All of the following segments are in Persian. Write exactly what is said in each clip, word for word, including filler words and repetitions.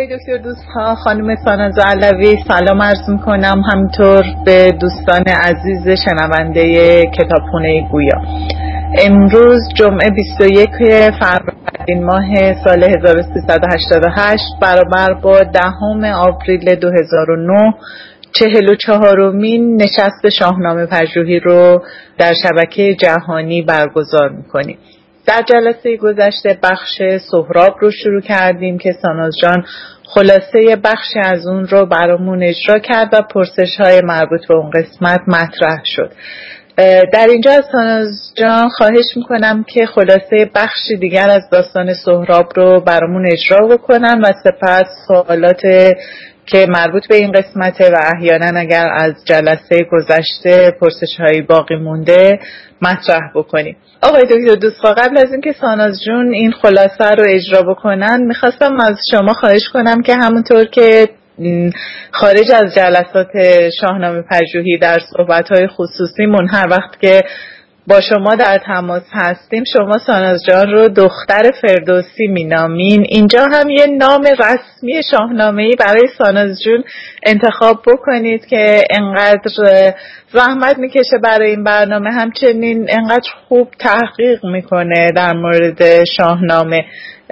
آقای دکتر دوستها، خانم ساناز علوی سلام عرض میکنم، همینطور به دوستان عزیز شنونده کتابخونه گویا. امروز جمعه بیست و یکم فروردین ماه سال هزار و سیصد و هشتاد و هشت برابر با دهم آوریل دو هزار و نه چهل و چهارمین نشست شاهنامه پژوهی رو در شبکه جهانی برگزار میکنیم. در جلسه گذشته بخش سهراب رو شروع کردیم که ساناز جان خلاصه بخشی از اون رو برامون اجرا کرد و پرسش‌های مربوط به اون قسمت مطرح شد. در اینجا از ساناز جان خواهش میکنم که خلاصه بخشی دیگر از داستان سهراب رو برامون اجرا بکنن و سپس سوالات که مربوط به این قسمته و احیانا اگر از جلسه گذشته پرسش‌های باقی مونده مطرح بکنیم. آقای دکتر دوستخواه، قبل از اینکه ساناز جون این خلاصه رو اجرا بکنن میخواستم از شما خواهش کنم که همونطور که خارج از جلسات شاهنامه پژوهی در صحبت‌های خصوصیمون هر وقت که با شما در تماس هستیم شما ساناز جان رو دختر فردوسی مینامین، اینجا هم یه نام رسمی شاهنامه‌ای برای ساناز جون انتخاب بکنید که انقدر زحمت میکشه برای این برنامه، همچنین انقدر خوب تحقیق میکنه در مورد شاهنامه.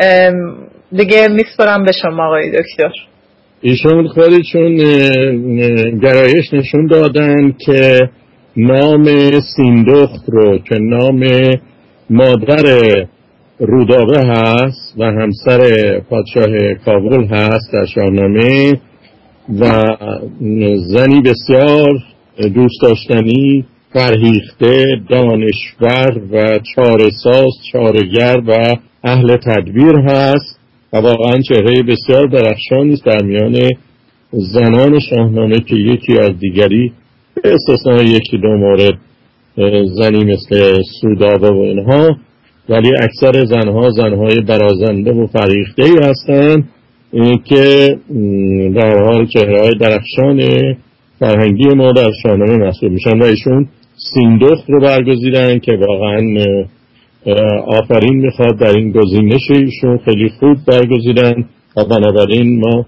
دیگه میسپرم به شما آقای دکتر. ایشون خودشون گرایش نشون دادن که نام سیندخت رو که نام مادر رودابه هست و همسر پادشاه کابل هست در شاهنامه و زنی بسیار دوست داشتنی، فرهیخته، دانشور و چاره‌ساز، چاره‌گر و اهل تدبیر هست و واقعا چهره بسیار درخشانی است در میان زنان شاهنامه که یکی از دیگری به استثنای یکی دو مورد زنی مثل سودابه و اینها، ولی اکثر زنها زنهای برازنده و فریخته‌ای هستند که در حال چهره‌های درخشان فرهنگی ما در شاهنامه محسوب میشن و ایشون سیندخت رو برگزیدن که واقعا آفرین میخواد در این گزینش ایشون، خیلی خوب برگزیدن و بنابراین ما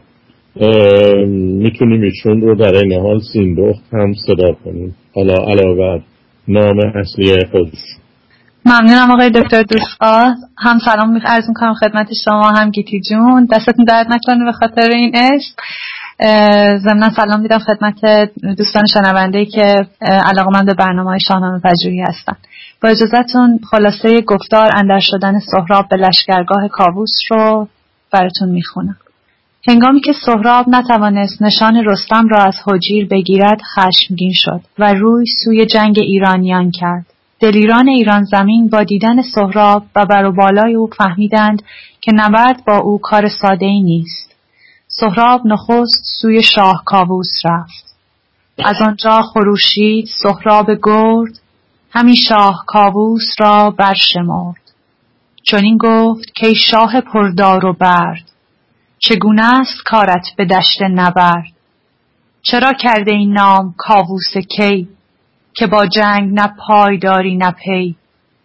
میتونیم ایشون رو در این حال سیندخت هم صدا کنیم، حالا علاوه بر نام اصلی خودش. ممنونم آقای دکتر دوستخواه. هم سلام عرض میکنم خدمت شما، هم گیتی جون، دستتون درد نکنه به خاطر این عشق. ضمن سلام میدم خدمت دوستان شنونده‌ای که علاقه‌مند به برنامه‌های شاهنامه پژوهی هستن. با اجازهتون خلاصه گفتار اندر شدن سهراب به لشکرگاه کاووس رو براتون میخونم. هنگامی که سهراب نتوانست نشان رستم را از هجیر بگیرد خشمگین شد و روی سوی جنگ ایرانیان کرد. دلیران ایران زمین با دیدن سهراب و بر و بالای او فهمیدند که نبرد با او کار ساده‌ای نیست. سهراب نخست سوی شاه کاووس رفت. از آنجا خروشید سهراب گرد، همی شاه کاووس را برشمرد. چنین گفت که شاه پردار و برد، چگونه است کارت به دشت نبرد؟ چرا کرده این نام کاووس کی، که با جنگ نه پای داری نه پی؟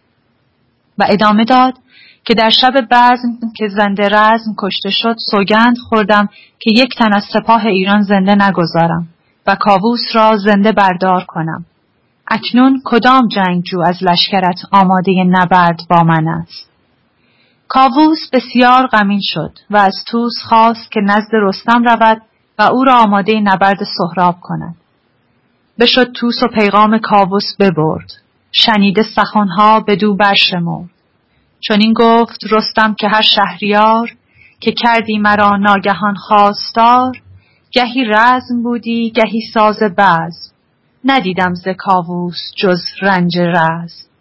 و ادامه داد که در شب بزم که زنده رزم کشته شد سوگند خوردم که یک تن از سپاه ایران زنده نگذارم و کاووس را زنده بردار کنم. اکنون کدام جنگجو از لشکرت آماده نبرد با من است؟ کاووس بسیار غمین شد و از طوس خواست که نزد رستم رود و او را آماده نبرد سهراب کند. بشد طوس و پیغام کاووس ببرد، شنیده سخنها بدو برشمرد. چنین گفت رستم که هر شهریار، که کردی مرا ناگهان خواستار، گهی رزم بودی گهی ساز بزم، ندیدم ز کاووس جز رنج رزم.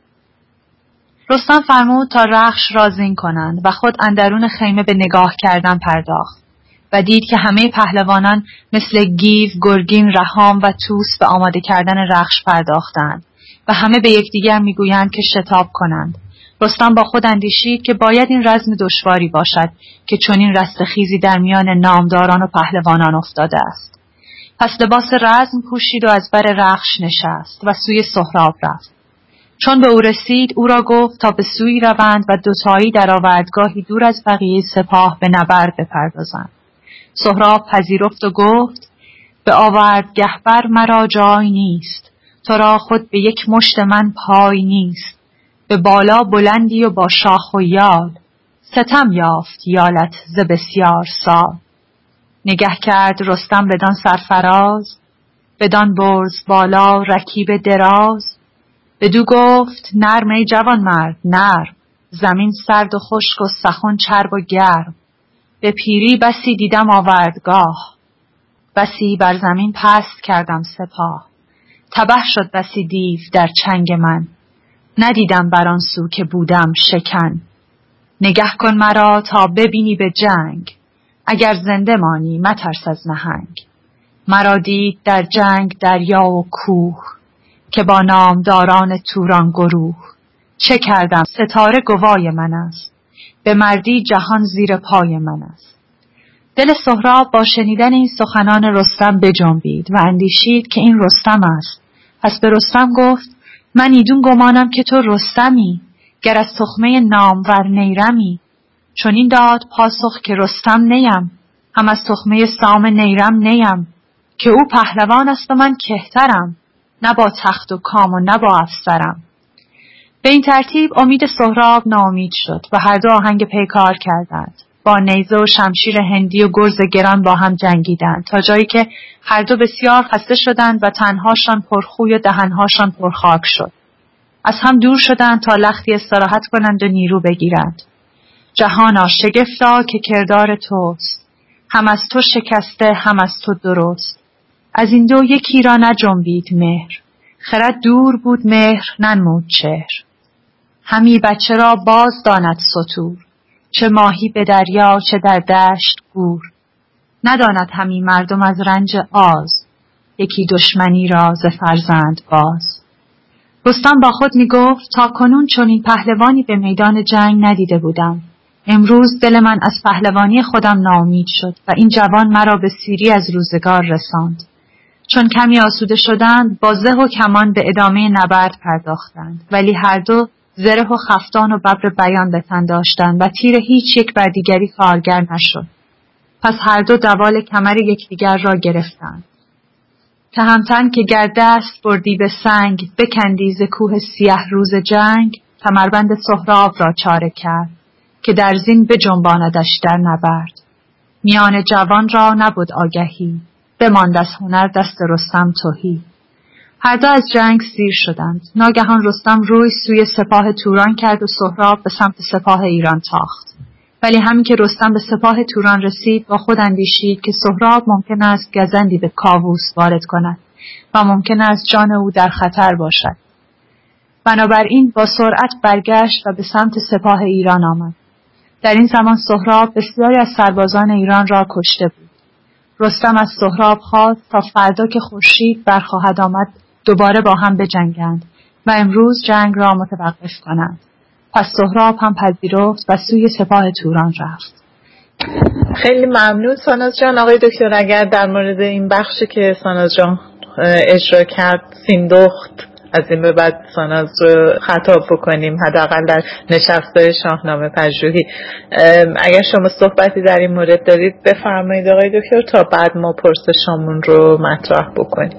رستم فرمود تا رخش را زین کنند و خود اندرون خیمه به نگاه کردن پرداخت و دید که همه پهلوانان مثل گیو، گرگین، رهام و طوس به آماده کردن رخش پرداختند و همه به یکدیگر میگویند که شتاب کنند. رستم با خود اندیشید که باید این رزم دشواری باشد که چنین رستخیزی در میان نامداران و پهلوانان افتاده است. پس لباس رزم پوشید و از بر رخش نشست و سوی سهراب رفت. چون به او رسید او را گفت تا به سوی روند و دوتایی در آوردگاهی دور از بقیه سپاه به نبرد بپردازند. سهراب پذیرفت و گفت به آوردگهبر مرا جای نیست، تو را خود به یک مشت من پای نیست. به بالا بلندی و با شاخ و یال، ستم یافت یالت ز بسیار سال. نگه کرد رستم بدان سرفراز، بدان برز بالا رکیب دراز. بدو گفت نرم ای جوان مرد نرم، زمین سرد و خشک و سخن چرب و گرم. به پیری بسی دیدم آوردگاه، بسی بر زمین پست کردم سپاه. تبه شد بسی دیو در چنگ من، ندیدم بر آن سو که بودم شکن. نگه کن مرا تا ببینی به جنگ، اگر زنده مانی مترس از نهنگ. مرا دید در جنگ دریا و کوه، که با نامداران توران گروه. چه کردم ستاره گوای من است، به مردی جهان زیر پای من است. دل سهراب با شنیدن این سخنان رستم بجنبید و اندیشید که این رستم است. پس به رستم گفت من ایدون گمانم که تو رستمی، گر از تخمه نامور نیرمی. چون این داد پاسخ که رستم نیم، هم از تخمه سام نیرم نیم. که او پهلوان است و من کهترم، نه با تخت و کام و نه با افسرم. به این ترتیب امید سهراب ناامید شد و هر دو آهنگ پیکار کردند. با نیزه و شمشیر هندی و گرز گران با هم جنگیدند تا جایی که هر دو بسیار خسته شدند و تنهاشان پرخوی و دهنهاشان پرخاک شد. از هم دور شدند تا لختی استراحت کنند و نیرو بگیرند. جهانا شگفتا که کردار توست، هم از تو شکسته هم از تو درست. از این دو یکی را نجنبید مهر، خرد دور بود مهر ننمود چهر. همی بچه را باز داند ستور، چه ماهی به دریا چه در دشت گور. نداند همی مردم از رنج آز، یکی دشمنی را ز فرزند باز. رستم با خود می گفت تا کنون چنین پهلوانی به میدان جنگ ندیده بودم. امروز دل من از پهلوانی خودم ناامید شد و این جوان مرا به سیری از روزگار رساند. چون کمی آسوده شدند با زه و کمان به ادامه نبرد پرداختند، ولی هر دو زره و خفتان و ببر بیان به تن داشتند و تیر هیچ یک بر دیگری کارگر نشد. پس هر دو دوال کمر یکدیگر را گرفتند. تهمتن که گر دست بردی به سنگ، بکندی ز کوه سیه روز جنگ. کمربند سهراب را چاره کرد، که در زین بجنباندش در نبرد. میان جوان را نبود آگهی، بماند از هنر دست رستم تهی. هر دو از جنگ سیر شدند. ناگهان رستم روی سوی سپاه توران کرد و سهراب به سمت سپاه ایران تاخت. ولی همین که رستم به سپاه توران رسید با خود اندیشید که سهراب ممکن است گزندی به کاووس وارد کند و ممکن است جان او در خطر باشد. بنابراین با سرعت برگشت و به سمت سپاه ایران آمد. در این زمان سهراب بسیاری از سربازان ایران را کشته بود. رستم از سهراب خواست تا فردا که خورشید برخواهد آمد دوباره با هم بجنگند و امروز جنگ را متوقف کنند. پس سهراب هم پذیرفت و سوی سپاه توران رفت. خیلی ممنون ساناز جان. آقای دکتر اگر در مورد این بخشی که ساناز جان اجرا کرد سیندخت از این به بعد ساناز رو خطاب بکنیم، حداقل در نشست‌های شاهنامه پژوهی، اگر شما صحبتی در این مورد دارید بفرمایید آقای دکتر تا بعد ما پرسشامون رو مطرح بکنیم.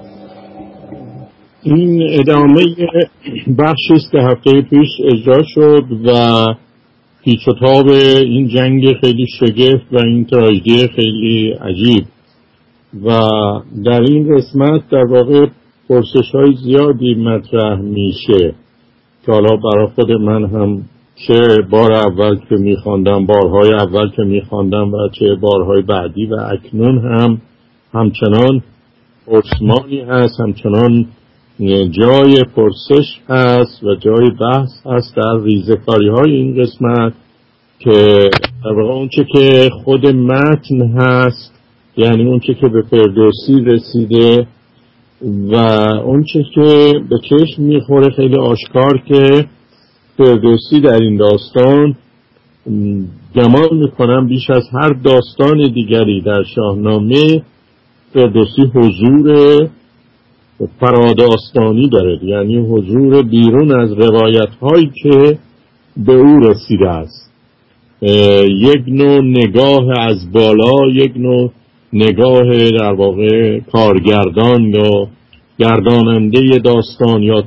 این ادامه بخشی است که هفته پیش اجرا شد و پیچ و تاب این جنگ خیلی شگفت و این تراژدی خیلی عجیب و در این قسمت در واقع پرسش های زیادی مطرح میشه که حالا برای خود من هم چه بار اول که میخواندم، بارهای اول که میخواندم و چه بارهای بعدی و اکنون هم همچنان پرسمانی هست، همچنان جای پرسش هست و جای بحث هست در ریزکاری های این قسمت که در واقع اون چه که خود متن هست، یعنی اون چه که به فردوسی رسیده و اون چه که به چشم میخوره خیلی آشکار که فردوسی در این داستان گمان میکنم بیش از هر داستان دیگری در شاهنامه فردوسی حضور فراداستانی داره، یعنی حضور بیرون از روایت هایی که به او رسیده است یک نوع نگاه از بالا، یک نوع نگاه در واقع کارگردان یا گرداننده داستان یا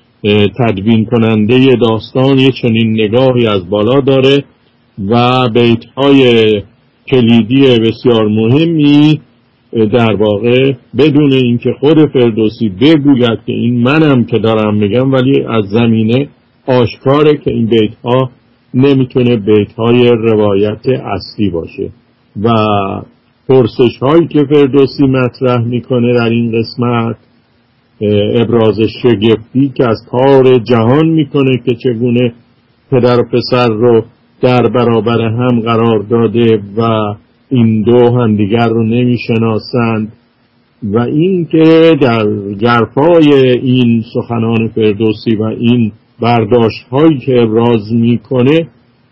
تدوین کننده داستان یه چنین نگاهی از بالا داره و بیت‌های کلیدی بسیار مهمی در واقع بدون اینکه خود فردوسی بگوید که این منم که دارم میگم، ولی از زمینه آشکاره که این بیت‌ها نمیتونه بیت‌های روایت اصلی باشه و پرسش هایی که فردوسی مطرح میکنه در این قسمت ابراز شگفتی که از کار جهان میکنه که چگونه پدر و پسر رو در برابر هم قرار داده و این دو همدیگر رو نمیشناسند و این که در گرفای این سخنان فردوسی و این برداشت هایی که ابراز میکنه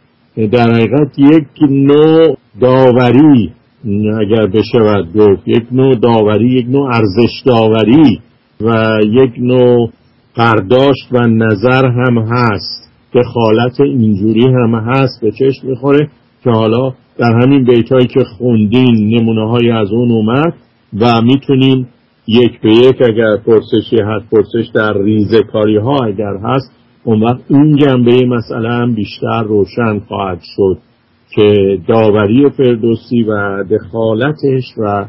در حقیقت یک نوع داوری اگر بشود گفت، یک نوع داوری، یک نوع ارزش داوری و یک نوع برداشت و نظر هم هست، دخالت اینجوری هم هست به چشم میخوره که حالا در همین بیتایی که خوندین نمونه های از اون اومد و میتونیم یک به یک اگر پرسشی هست، پرسش در ریزه کاری ها اگر هست، اون وقت این جنبه مسئله هم بیشتر روشن خواهد شد که داوری فردوسی و دخالتش و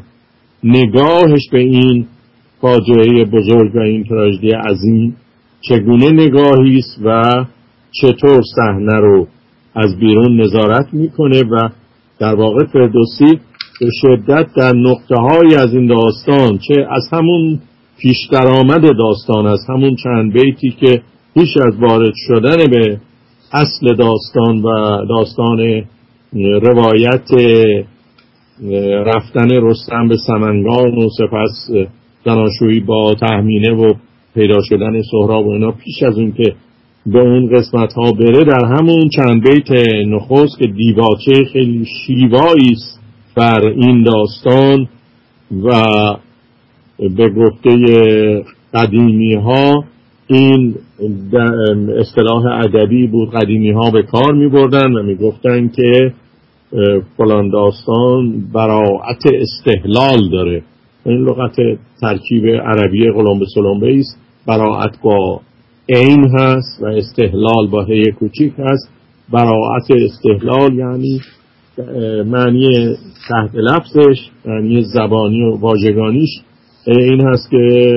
نگاهش به این فاجعه بزرگ و این تراژدی عظیم چگونه نگاهی است و چطور صحنه رو از بیرون نظارت میکنه و در واقع فردوسی به شدت در نقطه های از این داستان، چه از همون پیش درآمد داستان، از همون چند بیتی که پیش از وارد شدن به اصل داستان و داستان روایت رفتن رستم به سمنگان و سپس زناشویی با تهمینه و پیدا شدن سهراب و اینا، پیش از اون که به اون قسمت ها بره در همون چند بیت نخست که دیباچه خیلی شیوایی است بر این داستان و به گفته قدیمی ها این اصطلاح ادبی بود، قدیمی ها به کار می بردن و می گفتن که فلان داستان براعت استحلال داره. این لغت ترکیب عربی قلمبه سلمبه است، براعت با عین هست و استحلال با هی کوچیک هست. براعت استحلال یعنی معنی تحت لفظش، معنی زبانی و واژگانیش این هست که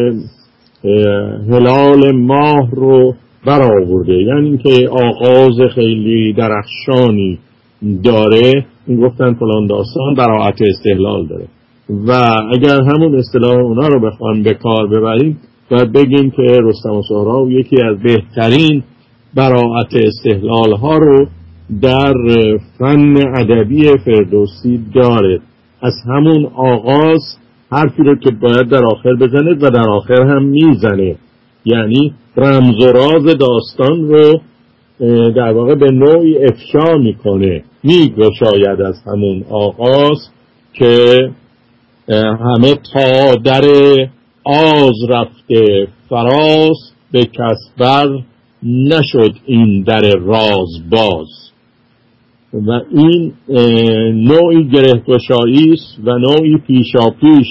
هلال ماه رو برآورده، یعنی که آغاز خیلی درخشانی داره. این گفتن فلان داستان براعت استحلال داره و اگر همون اصطلاح اونا رو بخوایم به کار ببریم باید بگیم که رستم و سهراب یکی از بهترین براعت استحلال ها رو در فن ادبی فردوسی داره. از همون آغاز حرفی رو که باید در آخر بزنه و در آخر هم میزنه، یعنی رمز و راز داستان رو در واقع به نوعی افشا میکنه، میگشاید از همون آغاز که همه تا در آز رفته فراز، به کس بر نشد این در راز باز. و این نوعی گرهگشایی است و نوعی پیشاپیش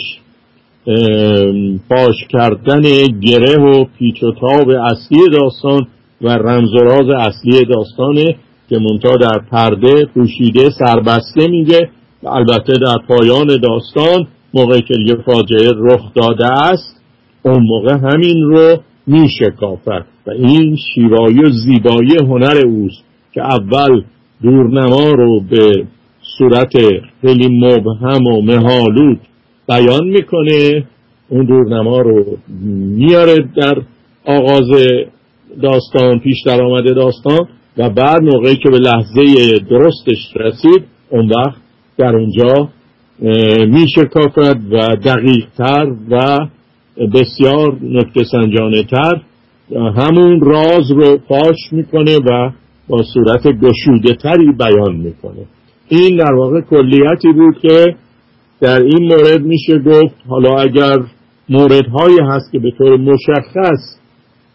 پاش کردن گره و پیچ و تاب اصلی داستان و رمز و راز اصلی داستانه که منتها در پرده پوشیده سربسته میگه و البته در پایان داستان موقعی که یه فاجعه رخ داده است اون موقع همین رو میشکافد و این شیوایی و زیبایی هنر اوست که اول دورنما رو به صورت خیلی مبهم و مه‌آلود بیان میکنه، اون دورنما رو میاره در آغاز داستان، پیش در آمده داستان و بعد موقعی که به لحظه درستش رسید اون وقت در اونجا میشکافد و دقیق تر و بسیار نکته سنجانه تر همون راز رو فاش میکنه و با صورت گشوده تری بیان میکنه. این در واقع کلیتی بود که در این مورد میشه گفت. حالا اگر موردهایی هست که به طور مشخص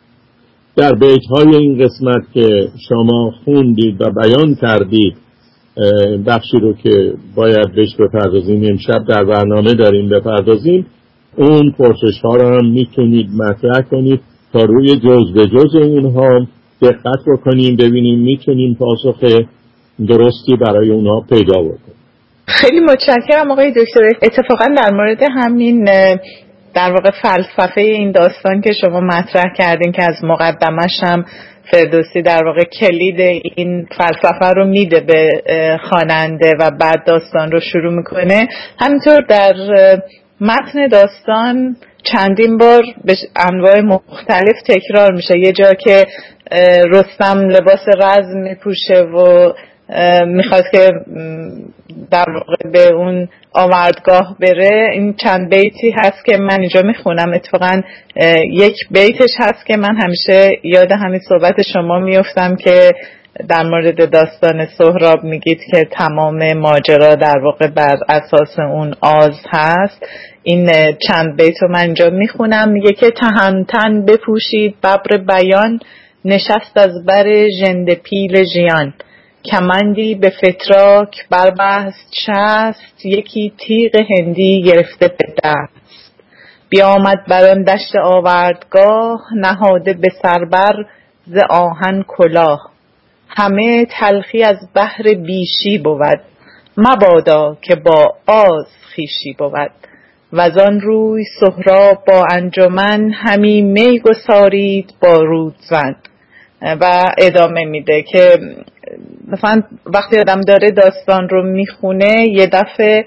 در بیتهای این قسمت که شما خوندید و بیان کردید بخشی رو که باید بهش بپردازیم امشب در برنامه داریم بپردازیم، اون پرسش ها رو هم میتونید مطرح کنید تا روی جز به جز اونها دقت بکنیم، ببینیم میتونیم پاسخ درستی برای اونها پیدا بکنیم. خیلی متشکرم آقای دکتر. اتفاقا در مورد همین در واقع فلسفه این داستان که شما مطرح کردین که از مقدمش هم فردوسی در واقع کلید این فلسفه رو میده به خواننده و بعد داستان رو شروع میکنه، همینطور در متن داستان چندین بار به انواع مختلف تکرار میشه. یه جا که رستم لباس رزم میپوشه و میخواد که در واقع به اون آوردگاه بره، این چند بیتی هست که من اینجا میخونم. اتفاقا یک بیتش هست که من همیشه یاد همین صحبت شما میفتم که در مورد داستان سهراب میگید که تمام ماجرا در واقع بر اساس اون آز هست. این چند بیت رو من اینجا میخونم. میگه که تهمتن بپوشید ببر بیان، نشست از بر ژنده پیل ژیان، کمندی به فتراک بربست شست، یکی تیغ هندی گرفته به دست، بیامد بران دشت آوردگاه، نهاده به سربر ز آهن کلاه، همه تلخی از بحر بیشی بود، مبادا که با آز خویشی بود، وزان روی سهراب با انجمن، همی می گسارید با رودزن. و ادامه میده که مثلا وقتی آدم داره داستان رو میخونه یه دفعه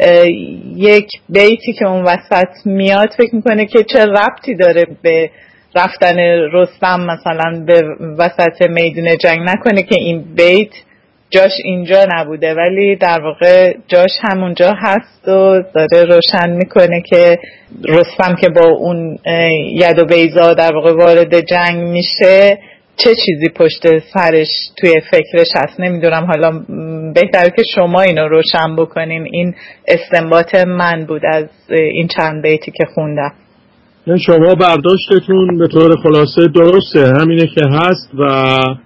یک بیتی که اون وسط میاد فکر میکنه که چه ربطی داره به رفتن رستم مثلا به وسط میدون جنگ، نکنه که این بیت جاش اینجا نبوده، ولی در واقع جاش همونجا هست و داره روشن میکنه که رستم که با اون ید و بیضا در واقع وارد جنگ میشه چه چیزی پشت سرش توی فکرش هست. نمیدونم، حالا بهتره که شما اینو روشن بکنین. این استنباط من بود از این چند بیتی که خوندم. شما برداشتتون به طور خلاصه درسته، همینه که هست و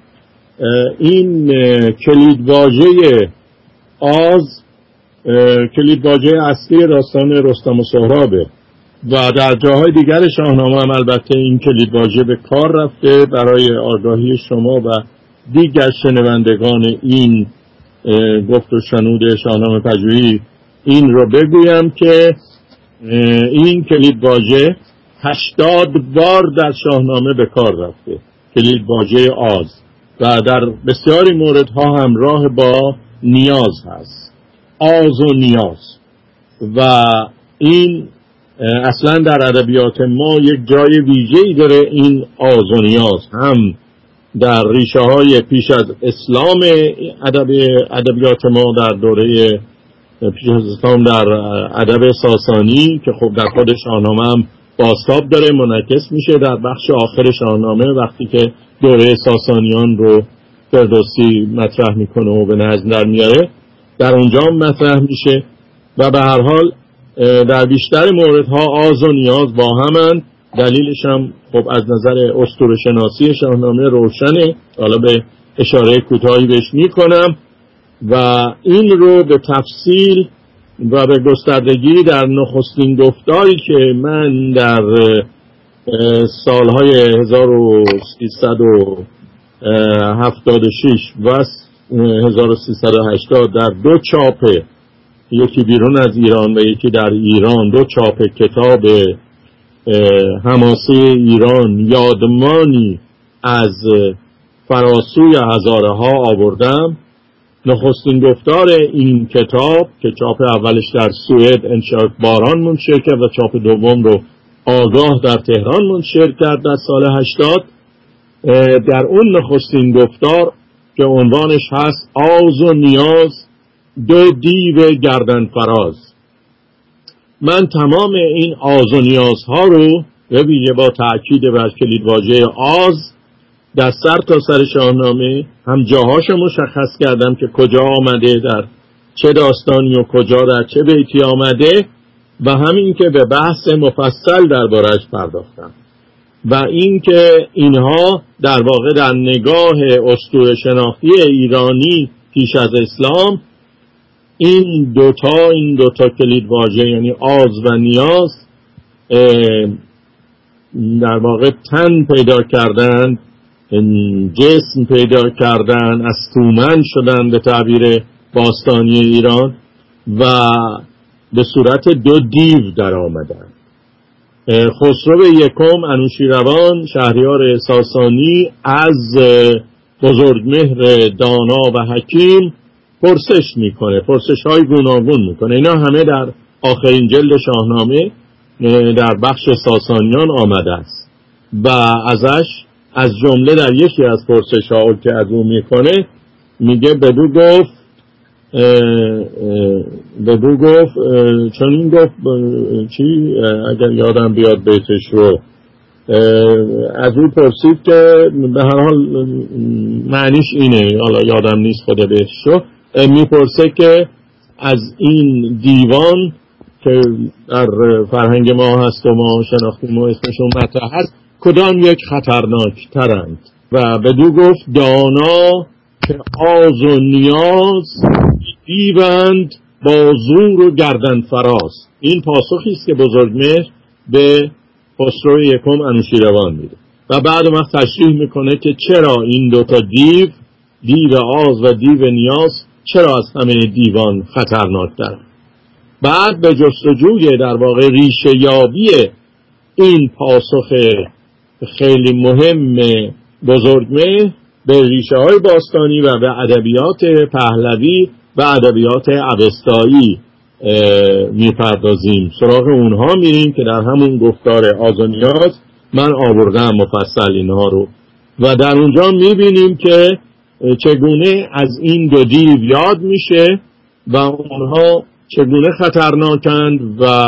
این کلیدواژه آز کلیدواژه اصلی داستان رستم و سهرابه و در جاهای دیگر شاهنامه هم البته این کلیدواژه به کار رفته. برای آگاهی شما و دیگر شنوندگان این گفت و شنود شاهنامه پژوهی این رو بگویم که این کلیدواژه هشتاد بار در شاهنامه به کار رفته، کلیدواژه آز، و در بسیاری موردها همراه با نیاز هست، آز و نیاز. و این اصلا در ادبیات ما یک جای ویژه‌ای داره این آز و نیاز، هم در ریشه های پیش از اسلام ادب ادبیات ما در دوره پیش از اسلام در ادب ساسانی که خب در خود شاهنامه هم بازتاب داره، منعکس میشه در بخش آخر شاهنامه وقتی که دوره ساسانیان رو فردوسی مطرح میکنه و به نظم در میاره، در اونجا هم مطرح میشه. و به هر حال در بیشتر موردها آز و نیاز با همن. دلیلش هم خب از نظر اسطوره شناسی شاهنامه روشنه، حالا به اشاره کوتاهی بهش میکنم و این رو به تفصیل و به گستردگی در نخستین گفتاری که من در سالهای هزار و سیصد و هفتاد و شش و هزار و سیصد و هشتاد در دو چاپ، یکی بیرون از ایران و یکی در ایران، دو چاپ کتاب حماسه ایران یادمانی از فراسوی هزاره ها آوردم. نخستین گفتار این کتاب که چاپ اولش در سوئد انشاء باران منتشر کرد و چاپ دوم رو آگاه در تهران منتشر کرد در سال هشتاد، در اون نخستین گفتار که عنوانش هست آز و نیاز دو دیو گردن فراز، من تمام این آز و نیازها رو به ویژه با تأکید بر کلیدواژه آز در سر تا سر شاهنامه هم جاهاشو مشخص کردم که کجا آمده، در چه داستانی و کجا در چه بیتی آمده، و همین که به بحث مفصل درباره‌اش پرداختم و این که اینها در واقع در نگاه اسطوره شناختی ایرانی پیش از اسلام این دوتا این دوتا کلید واژه یعنی آز و نیاز در واقع تن پیدا کردن، جسم پیدا کردن، از تومن شدن به تعبیر باستانی ایران و به صورت دو دیو در آمدن. خسرو یکم انوشیروان شهریار ساسانی از بزرگمهر دانا و حکیم پرسش میکنه، پرسش های گوناگون میکنه. اینا همه در آخرین جلد شاهنامه در بخش ساسانیان آمده است و ازش از جمله در یکی از پرسش ها که از اون میکنه میگه بدو گفت بدو گفت چون این گفت چی اگر یادم بیاد بیتش رو از اون پرسید که به هر حال معنیش اینه، حالا یادم نیست خود بیتش رو، میپرسه که از این دیوان که در فرهنگ ما هست و ما شناختیم و اسمشون مطرح هست کدام یک خطرناک ترند و بدو گفت دانا که آز و نیاز دیوند با زور و گردن فراز. این پاسخی است که بزرگمهر به خسرو یکم انوشیروان میده و بعد وقت تشریح میکنه که چرا این دوتا دیو، دیو آز و دیو نیاز، چرا از همه دیوان خطرناک ترند. بعد به جستجوی در واقع ریشه یابی این پاسخ خیلی مهم بزرگمهر به ریشه های باستانی و به ادبیات پهلوی و ادبیات اوستایی میپردازیم، سراغ اونها میریم که در همون گفتار آز و نیاز من آوردم مفصل اینها رو و در اونجا میبینیم که چگونه از این دو دیو یاد میشه و اونها چگونه خطرناکند و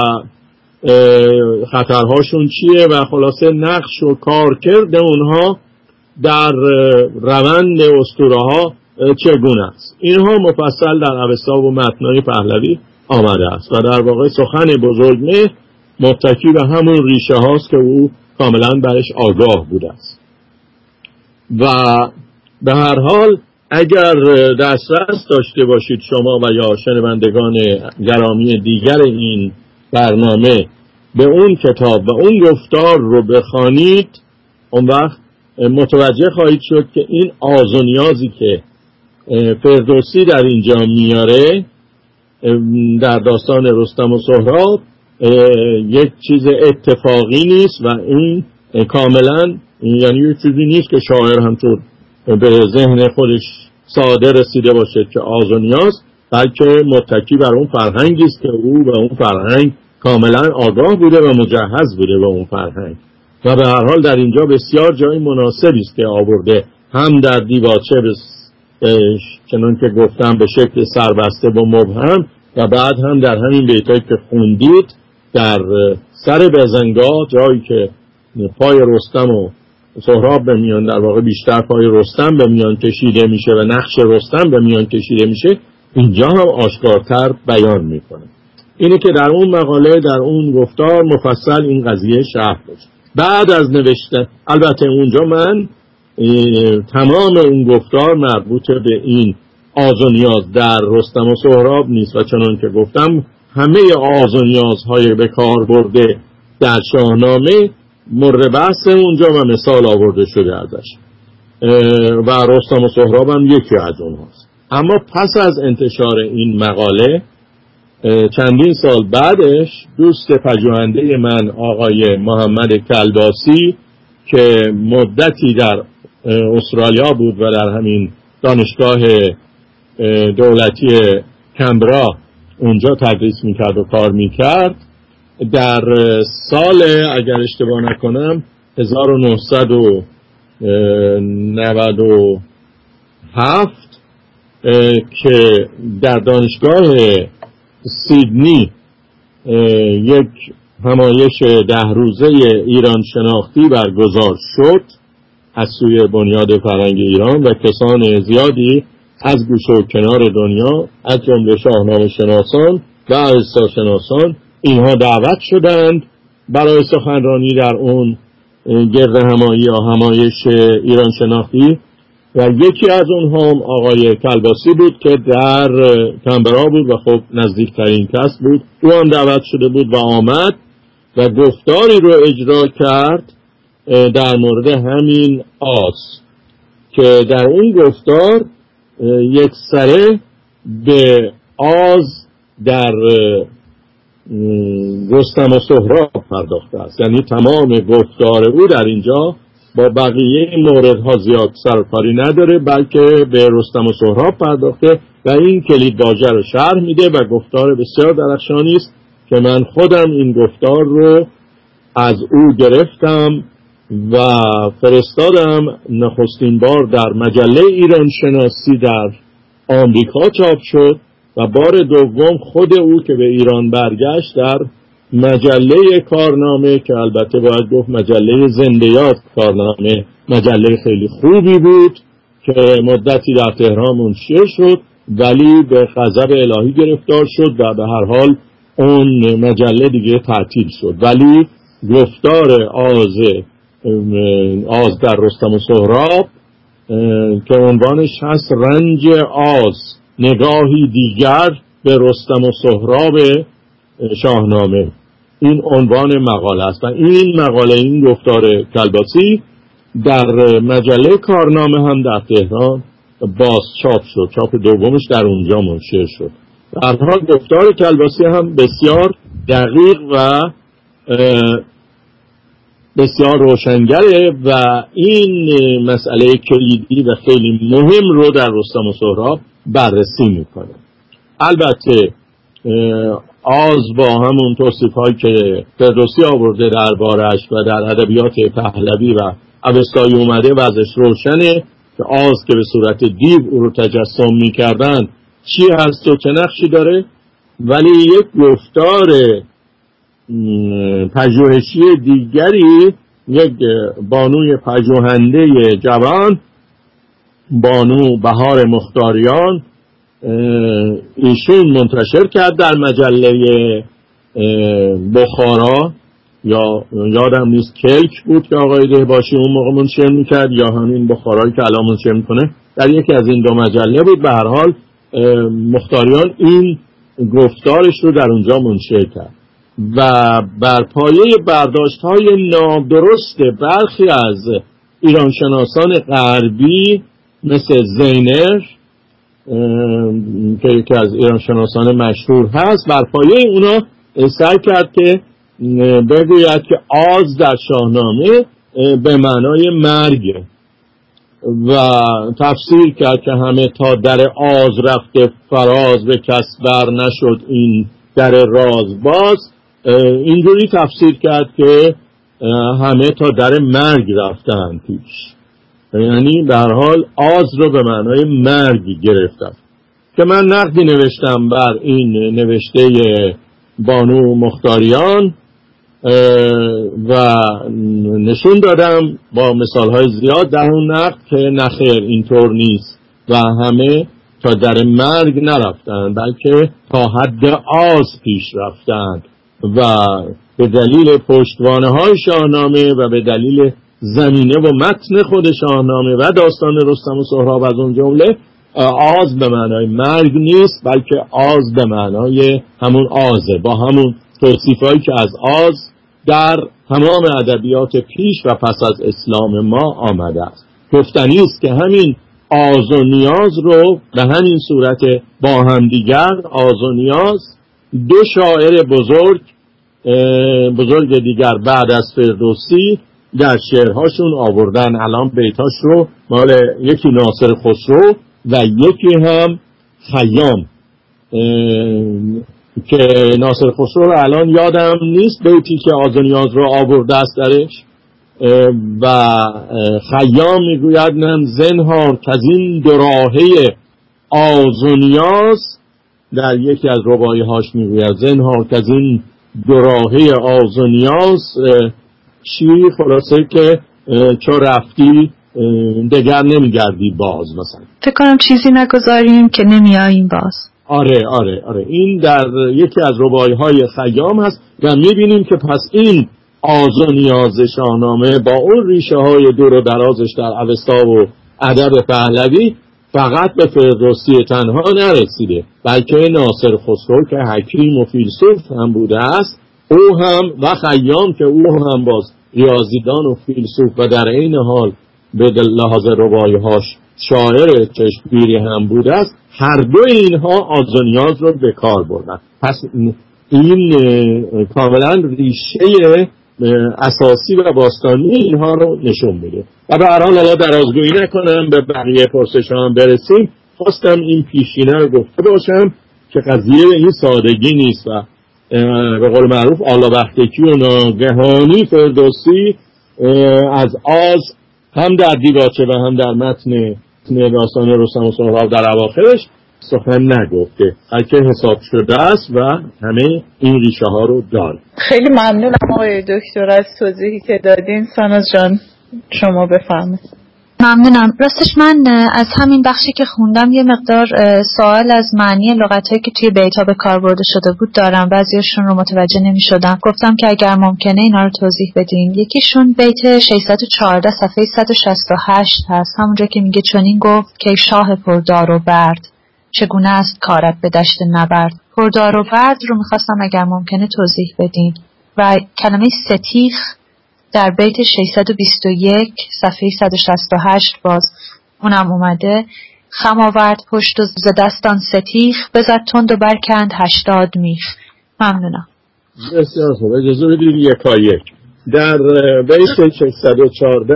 خطرهاشون چیه و خلاصه نقش و کارکرد اونها در روند اسطوره‌ها چگونه است. اینها مفصل در اوستا و متن‌های پهلوی آمده است و در واقع سخن بزرگمهر متکی به همون ریشه هاست که او کاملا برش آگاه بوده است. و به هر حال اگر دسترس داشته باشید شما و یا شنوندگان گرامی دیگر این برنامه به اون کتاب و اون گفتار رو بخوانید، اون وقت متوجه خواهید شد که این آز و نیازی که فردوسی در اینجا میاره در داستان رستم و سهراب یک چیز اتفاقی نیست و این کاملا یعنی یک چیزی نیست که شاعر همطور به ذهن خودش ساده رسیده باشه که آز و نیاز، بلکه متکی بر اون فرهنگی است که او به اون فرهنگ کاملا آگاه بوده و مجهز بوده به اون فرهنگ و به هر حال در اینجا بسیار جای مناسبی است که آورده، هم در دیباچه چنان که گفتم به شکل سربسته و مبهم و بعد هم در همین بیتایی که خوندید در سر بزنگاه جایی که پای رستم و سهراب به میان، در واقع بیشتر پای رستم به میان کشیده میشه و نقش رستم به میان کشیده میشه، اینجا هم آشکارتر بیان میکنه. اینه که در اون مقاله در اون گفتار مفصل این قضیه شرح بشه. بعد از نوشته البته اونجا من تمام اون گفتار مربوط به این آز و نیاز در رستم و سهراب نیست و چنان که گفتم همه آز و نیازهای به کار برده در شاهنامه مورد بحث اونجا و مثال آورده شده ازش و رستم و سهراب هم یکی از اونهاست. اما پس از انتشار این مقاله چندین سال بعدش دوست پژوهنده من آقای محمد کلباسی که مدتی در استرالیا بود و در همین دانشگاه دولتی کمبرا اونجا تدریس میکرد و کار میکرد، در سال اگر اشتباه نکنم هزار و نهصد و نود و هفت که در دانشگاه سیدنی یک همایش ده روزه ایران شناختی برگزار شد از سوی بنیاد فرهنگ ایران و کسان زیادی از گوشه و کنار دنیا از جمله شاهنامه شناسان و اوستا شناسان اینها دعوت شدند برای سخنرانی در اون گرد همایی یا همایش ایران شناختی و یکی از اونها هم آقای کلباسی بود که در کمبرا بود و خب نزدیکترین کس بود. او هم دعوت شده بود و آمد و گفتاری رو اجرا کرد در مورد همین آز، که در اون گفتار یک سره به آز در رستم و سهراب پرداخته است. یعنی تمام گفتار او در اینجا با بقیه موردها زیاد سرکاری نداره، بلکه به رستم و سهراب پرداخته و این کلید واژه رو شرح میده و گفتار بسیار درخشانی است که من خودم این گفتار رو از او گرفتم و فرستادم. نخستین بار در مجله ایران شناسی در آمریکا چاپ شد و بار دوم خود او که به ایران برگشت در مجله کارنامه، که البته باید گفت مجله زنده‌یاد کارنامه مجله خیلی خوبی بود که مدتی در تهران منتشر شد، ولی به غضب الهی گرفتار شد و به هر حال اون مجله دیگه تعطیل شد. ولی گفتار آز آز در رستم و سهراب که عنوانش هست رنج آز، نگاهی دیگر به رستم و سهراب شاهنامه، این عنوان مقاله است و این مقاله، این گفتار کلباسی در مجله کارنامه هم در تهران باز چاپ شد. چاپ دومش در اونجا منتشر شد. در حال گفتار کلباسی هم بسیار دقیق و بسیار روشنگره و این مسئله کلیدی و خیلی مهم رو در رستم و سهراب بررسی میکنه. البته آز با همون توصیف‌هایی که فردوسی آورده دربارش و در ادبیات پهلوی و اوستایی اومده و ازش روشنه که آز که به صورت دیو او رو تجسم میکردن چی هست و چه نقشی داره، ولی یک گفتار پژوهشی دیگری، یک بانوی پژوهنده جوان، بانو بهار مختاریان، ایشون منتشر کرد در مجله بخارا، یا یادم نیست کلک بود که آقای دهباشی اون موقع منتشر میکرد یا همین بخارایی که الان منتشر میکنه، در یکی از این دو مجله بود. به هر حال مختاریان این گفتارش رو در اونجا منتشر کرد و بر پایه برداشت‌های نادرست برخی از ایرانشناسان غربی مثل زینر که یکی از ایرانشناسان مشهور هست، بر پایه اونا سعی کرد که بگوید که آز در شاهنامه به معنای مرگ و تفسیر کرد که همه تا در آز رفته فراز به کس بر نشد این در راز باز. اینجوری تفسیر کرد که همه تا در مرگ رفتن پیش، یعنی به هر حال آز رو به معنای مرگ گرفتن. که من نقدی نوشتم بر این نوشته بانو مختاریان و نشون دادم با مثالهای زیاد در اون نقد که نخیر اینطور نیست و همه تا در مرگ نرفتند بلکه تا حد آز پیش رفتند و به دلیل پشتوانه های شاهنامه و به دلیل زمینه و متن خود شاهنامه و داستان رستم و سهراب از اون جمله، آز به معنای مرگ نیست بلکه آز به معنای همون آزه، با همون توصیفایی که از آز در تمام ادبیات پیش و پس از اسلام ما آمده است. گفتنی است که همین آز و نیاز رو به همین صورت با هم دیگر، آز و نیاز، دو شاعر بزرگ بزرگ دیگر بعد از فردوسی در شعرهاشون آوردن. الان بیتاش رو مال یکی ناصر خسرو و یکی هم خیام که ناصر خسرو رو الان یادم نیست بیتی که آز و نیاز رو آورده است درش، و خیام میگوید من زنهار که از این دو راهه آز و نیاز، در یکی از رباعی هاش میگوید زنهار که از این دو راهه آز و نیاز چی، خلاصه که چو رفتی دگر نمیگردی باز، مثلا فکر کنم چیزی نگذاریم که نمیاییم باز. آره آره آره این در یکی از رباعی های خیام هست و میبینیم که پس این آز و نیاز شاهنامه با اون ریشه های دور و درازش در اوستا و ادب پهلوی فقط به فردوسی تنها نرسیده، بلکه ناصر خسرو که حکیم و فیلسوف هم بوده است، او هم و خیام که او هم باز ریاضیدان و فیلسوف و در این حال به لحاظ رباعی‌هاش شاعر چشمگیری هم بوده است، هر دو اینها آز و نیاز رو به کار بردن. پس این کاملا ریشه اساسی و باستانی اینها رو نشون میده. و به هر حال حالا درازگویی نکنم، به بقیه پرسش هم برسیم. خواستم این پیشینه رو گفته باشم که قضیه به این سادگی نیست و به قول معروف آلا بختکی و ناگهانی فردوسی از آز هم در دیباچه و هم در متن داستان رستم و سهراب در اواخرش سخن نگفته، بلکه حساب شده است و همه این ریشه ها رو داره. خیلی ممنونم آقای دکتر از توضیحی که دادین. ساناز جان شما بفرمایید. ممنونم. راستش من از همین بخشی که خوندم یه مقدار سوال از معنی لغتایی که توی بیت‌ها به کار برده شده بود دارم. بعضیاشون رو متوجه نمی‌شدم. گفتم که اگر ممکنه اینا رو توضیح بدین. یکیشون بیت ششصد و چهارده صفحه صد و شصت و هشت هست، همونجا که میگه چنین گفت که شاه پردار و برد، چگونه است کارت به دشت نبرد. پردار و برد رو می‌خواستم اگر ممکنه توضیح بدین. و کلمه ستیخ در بیت ششصد و بیست و یک صفحه صد و شصت و هشت باز اونم اومده، خم آورد پشت و ز دستان ستیخ، بزد تند و برکند هشتاد میخ. ممنونم. بسیار خوب، اجازه بدید یکا یک در بیت ششصد و چهارده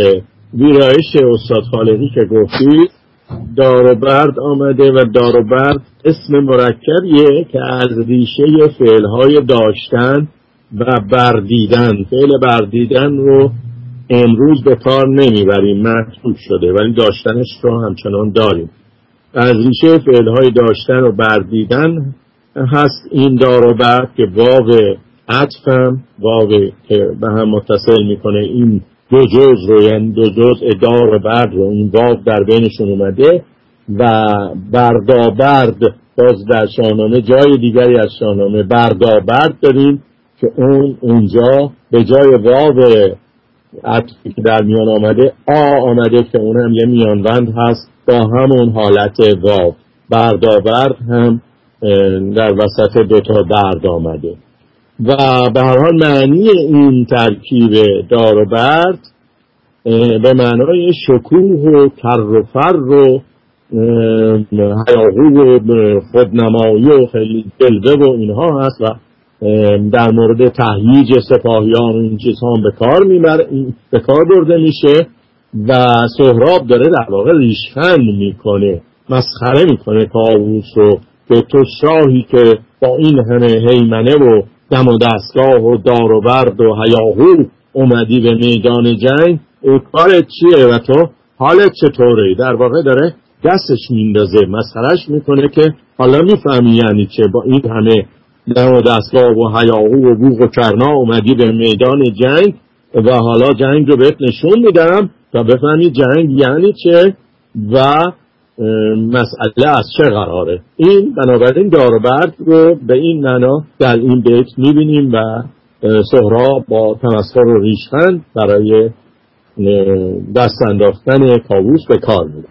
ویرایش استاد خالقی که گفتید دار و برد آمده و دار و برد اسم مرکبیه که از ریشه فعلهای داشتن و بردیدن، فعل بردیدن رو امروز به کار نمیبریم، محدود شده، ولی داشتنش رو همچنان داریم. از ریشه فعلهای داشتن و بردیدن هست این دار و برد که واو عطفم، واو که به هم متصل میکنه این دو جز رو، یعنی دو جز دار و برد رو، این واو در بینشون اومده. و بردابرد باز در شاهنامه جای دیگری از شاهنامه بردابرد داریم که اون اونجا به جای واو عطفی که در میان آمده آ آمده که اون هم یه میانوند هست با همون حالت واو. بردابرد هم در وسط دوتا برد آمده. و به هر حال معنی این ترکیب دار و برد به معنای شکوه و کر و فر و هیاهو و خودنمایی و خیلی جلوه و اینها هست و در مورد تهییج سپاهیان و این چیزها هم به کار میبره، به کار برده میشه. و سهراب داره در واقع ریشخند میکنه، مسخره میکنه کاووس رو که تو شاهی که با این همه هیمنه و دم و دستگاه و دار و برد و هیاهو اومدی به میدان جنگ، کارت چیه و تو حالت چطوره؟ در واقع داره دستش میندازه، مسخرش میکنه که حالا میفهمی یعنی چه با این همه دم و دستگاه و هیاهو و بوق و کرنا اومدی به میدان جنگ و حالا جنگ رو بهت نشون میدم تا بفهمی جنگ یعنی چه و مسئله از چه قراره. این بنابراین دار و برد رو به این معنا در این بیت میبینیم و سهراب با تمسخر و ریشخند برای دست انداختن کاووس به کار میبرد.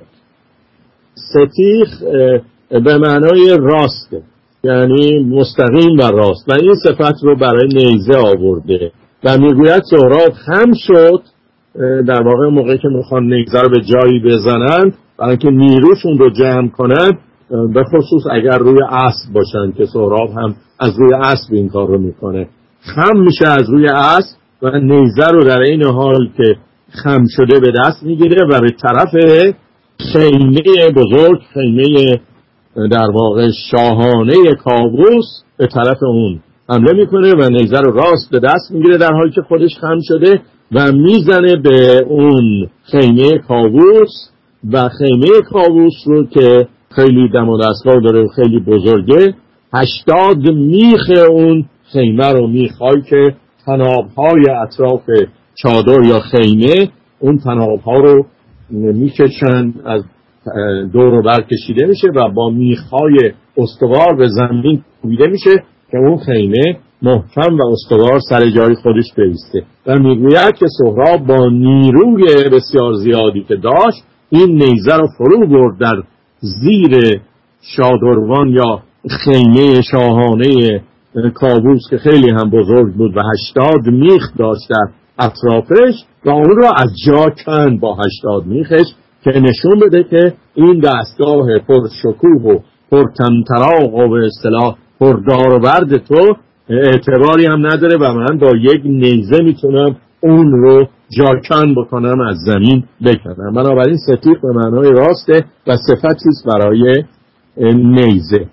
ستیخ به معنای راسته، یعنی مستقیم و راست، و این صفت رو برای نیزه آورده و میگوید سهراب خم شد. در واقع موقعی که میخوان نیزه رو به جایی بزنن برای اینکه نیروشون رو جمع کنن، به خصوص اگر روی اسب باشن که سهراب هم از روی اسب این کار رو میکنه، خم میشه از روی اسب و نیزه رو در این حال که خم شده به دست میگیره و به طرف خیمه بزرگ، خیمه در واقع شاهانه کاووس به طرف اون حمله میکنه و نیزه رو راست به دست میگیره در حالی که خودش خم شده و میزنه به اون خیمه کاووس. و خیمه کاووس رو که خیلی دم و دستگاه داره، خیلی بزرگه، هشتاد میخ اون خیمه رو میخوای که طنابهای اطراف چادر یا خیمه اون طنابها رو میکشن، از دور و بر کشیده میشه و با میخهای استوار به زمین کوبیده میشه که اون خیمه محکم و استوار سر جای خودش بایسته. و میگوید که سهراب با نیروی بسیار زیادی که داشت این نیزه رو فرو برد در زیر شادروان یا خیمه شاهانه کاووس که خیلی هم بزرگ بود و هشتاد میخ داشت در اطرافش و اون رو از جا کند با هشتاد میخش که نشون بده که این دستگاه پرشکوه و پرطمطراق و به اصطلاح پردار و برد تو اعتباری هم نداره و من با یک نیزه میتونم اون رو جاکن بکنم، از زمین بکنم. بنابراین ستیغ به معنای راسته و صفتیست برای نیزه.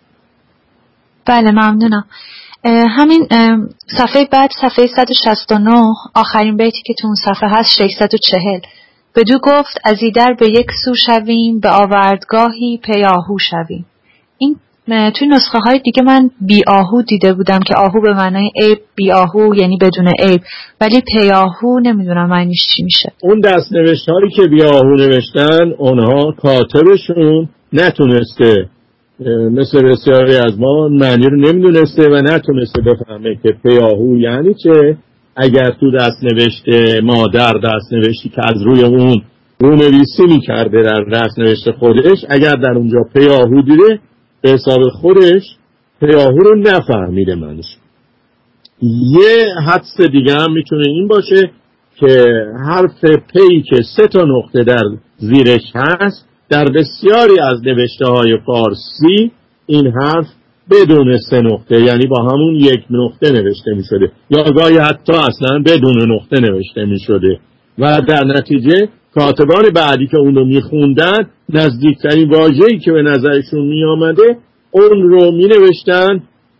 بله ممنونم. همین صفحه بعد صفحه صد و شصت و نه آخرین بیتی که تو اون صفحه هست ششصد و چهل بدو گفت از ایدر به یک سو شویم به آوردگاهی پی آهو شویم. این توی نسخه های دیگه من بی آهو دیده بودم که آهو به معنای عیب، بی آهو یعنی بدون عیب، ولی پی آهو نمیدونم معنیش چی میشه. اون دست نوشتاری که بی آهو نوشتن اونها کاتبشون نتونسته مثل بسیاری از ما معنی رو نمیدونسته و نتونسته بفهمه که پی آهو یعنی چه. اگر تو دست نوشته مادر دست نوشتی که از روی اون رو نویسی میکرده در دست نوشته خودش، اگر در اونجا پی آهو دیده به حساب خودش پیاهو رو نفهمیده منش. یه حدس دیگه هم میتونه این باشه که حرف پی که سه تا نقطه در زیرش هست در بسیاری از نوشته های فارسی این حرف بدون سه نقطه یعنی با همون یک نقطه نوشته میشده یا گاهی حتی اصلا بدون نقطه نوشته میشده و در نتیجه کاتبان بعدی که اون رو میخوندن نزدیکترین واژه‌ای که به نظرشون میامده اون رو مینوشتن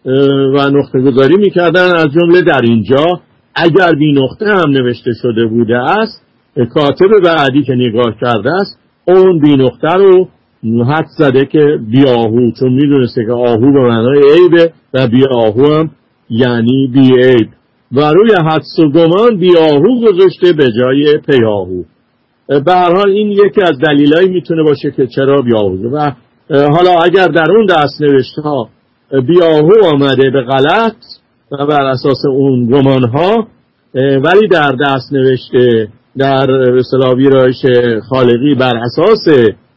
و نقطه گذاری میکردن. از جمله در اینجا اگر بی نقطه هم نوشته شده بوده است کاتب بعدی که نگاه کرده است اون بی نقطه رو حد زده که بی آهو، چون میدونسته که آهو به معنای عیبه و بی آهو هم یعنی بی عیب و روی حدس و گمان بی آهو گذاشته به جای پی آهو. به هر حال این یکی از دلایلی میتونه باشه که چرا بی آهو. و حالا اگر در اون دست نوشته ها بی آهو آمده به غلط و بر اساس اون گمان ها، ولی در دست نوشته در اصطلاح ویرایش خالقی بر اساس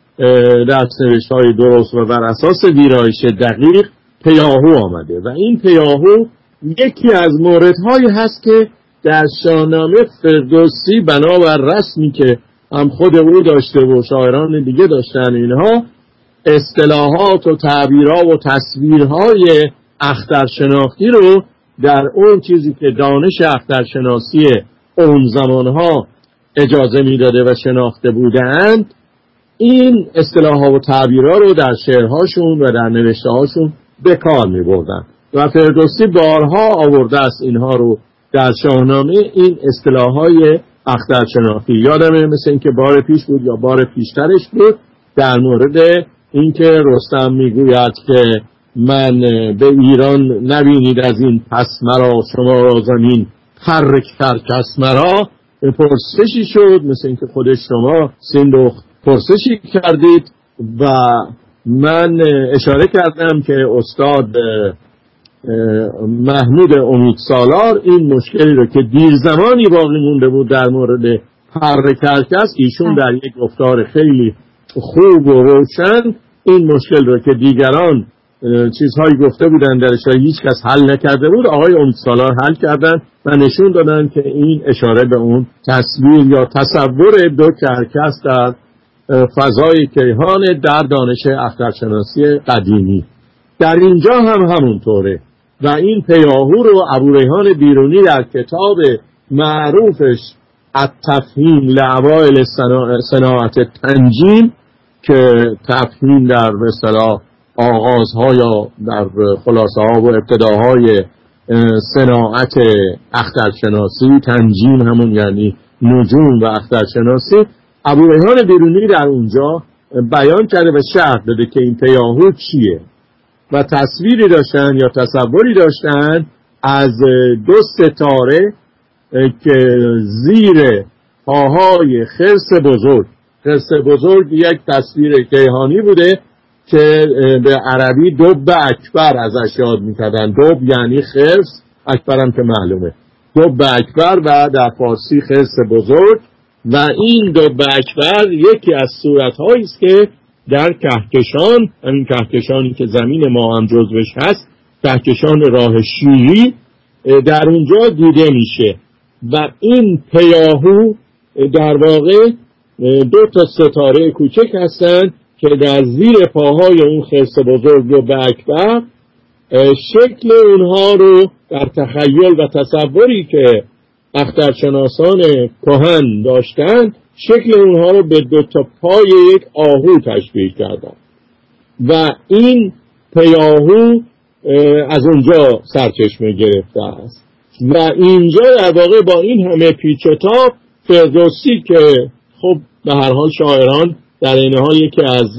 دست نوشته های درست و بر اساس ویرایش دقیق پیاهو آمده و این پیاهو یکی از موردهایی هست که در شاهنامه فردوسی بنابر رسمی که هم خود او داشته و شاعران دیگه داشتن اینها اصطلاحات و تعبیرها و تصویرهای اخترشناختی رو در اون چیزی که دانش اخترشناسی اون زمانها اجازه میداده و شناخته بودند این اصطلاحات و تعبیرها رو در شعرهاشون و در نوشته‌هاشون به کار می‌بردن و فردوسی بارها آورده است اینها رو در شاهنامه. این اصطلاحات اخترشناختی یادمه مثل اینکه بار پیش بود یا بار پیشترش بود در مورد اینکه رستم میگوید که من به ایران نبینید از این پس مرا شما را زمین ترک کرکس مرا. پرسشی شد مثل اینکه خود شما سیندخت پرسشی کردید و من اشاره کردم که استاد محمود امیدسالار این مشکلی رو که دیر زمانی باقی مونده بود در مورد پر کرکس ایشون در یک گفتار خیلی خوب و روشن این مشکل رو که دیگران چیزهایی گفته بودن درش هیچ کس حل نکرده بود آقای امیدسالار حل کردن و نشون دادن که این اشاره به اون تصویر یا تصور دو کرکس در فضای کیهان در دانش اخترشناسی قدیمی. در اینجا هم همونطوره و این پیاهو رو ابوریحان بیرونی در کتاب معروفش التفهیم لأوائل صناعت تنجیم که تفهیم در به اصطلاح آغازها یا در خلاصه ها و ابتداهای صناعت اخترشناسی، تنجیم همون یعنی نجوم و اخترشناسی، ابوریحان بیرونی در اونجا بیان کرده و شرح داده که این پیاهو چیه و تصویری داشتن یا تصوری داشتن از دو ستاره که زیر پاهای خرس بزرگ، خرس بزرگ یک تصویر کیهانی بوده که به عربی دب اکبر ازش یاد میکردن. دب یعنی خرس، اکبرم که معلومه، دب اکبر و در فارسی خرس بزرگ و این دو اکبر یکی از صورت‌هایی است که در کهکشان، همین کهکشانی که زمین ما هم جزوش هست، کهکشان راه شیری، در اونجا دیده میشه. و این پیاهو در واقع دو تا ستاره کوچک هستن که در زیر پاهای اون خرس بزرگ و اکبر شکل اونها رو در تخیل و تصوری که اخترشناسان کهن داشتن، شکل اونها رو به دو تا پای یک آهو تشبیه کردن و این پیاهو از اونجا سرچشمه گرفته است. و اینجا در واقع با این همه پیچ و تاب، فردوسی که خب به هر حال شاعران در این حال یکی از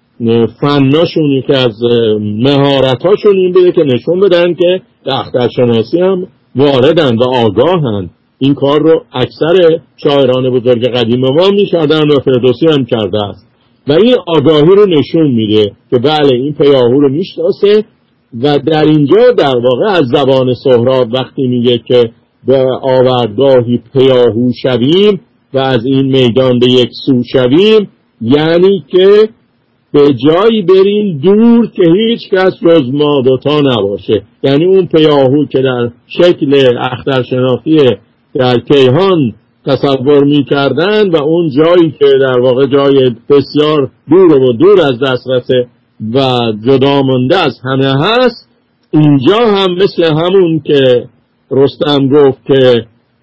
فناشون، یکی از مهارتاشون این بوده که نشون بدن که اخترشناسی هم واردن و آگاهن. این کار رو اکثر شاعران بزرگ قدیم ما می‌کردن و فردوسی هم کرده است و این آگاهی رو نشون میده که بله این پیاهو رو میشناسه. و در اینجا در واقع از زبان سهراب وقتی میگه که به آوردگاهی پیاهو شویم و از این میدان به یک سو شویم، یعنی که به جایی بریم دور که هیچ کس جز ما دوتا نباشه. یعنی اون پیاهو که در شکل اخترشناسی در کیهان تصور می کردن و اون جایی که در واقع جای بسیار دور و دور از دسترس و جدا مانده از همه هست، اینجا هم مثل همون که رستم گفت که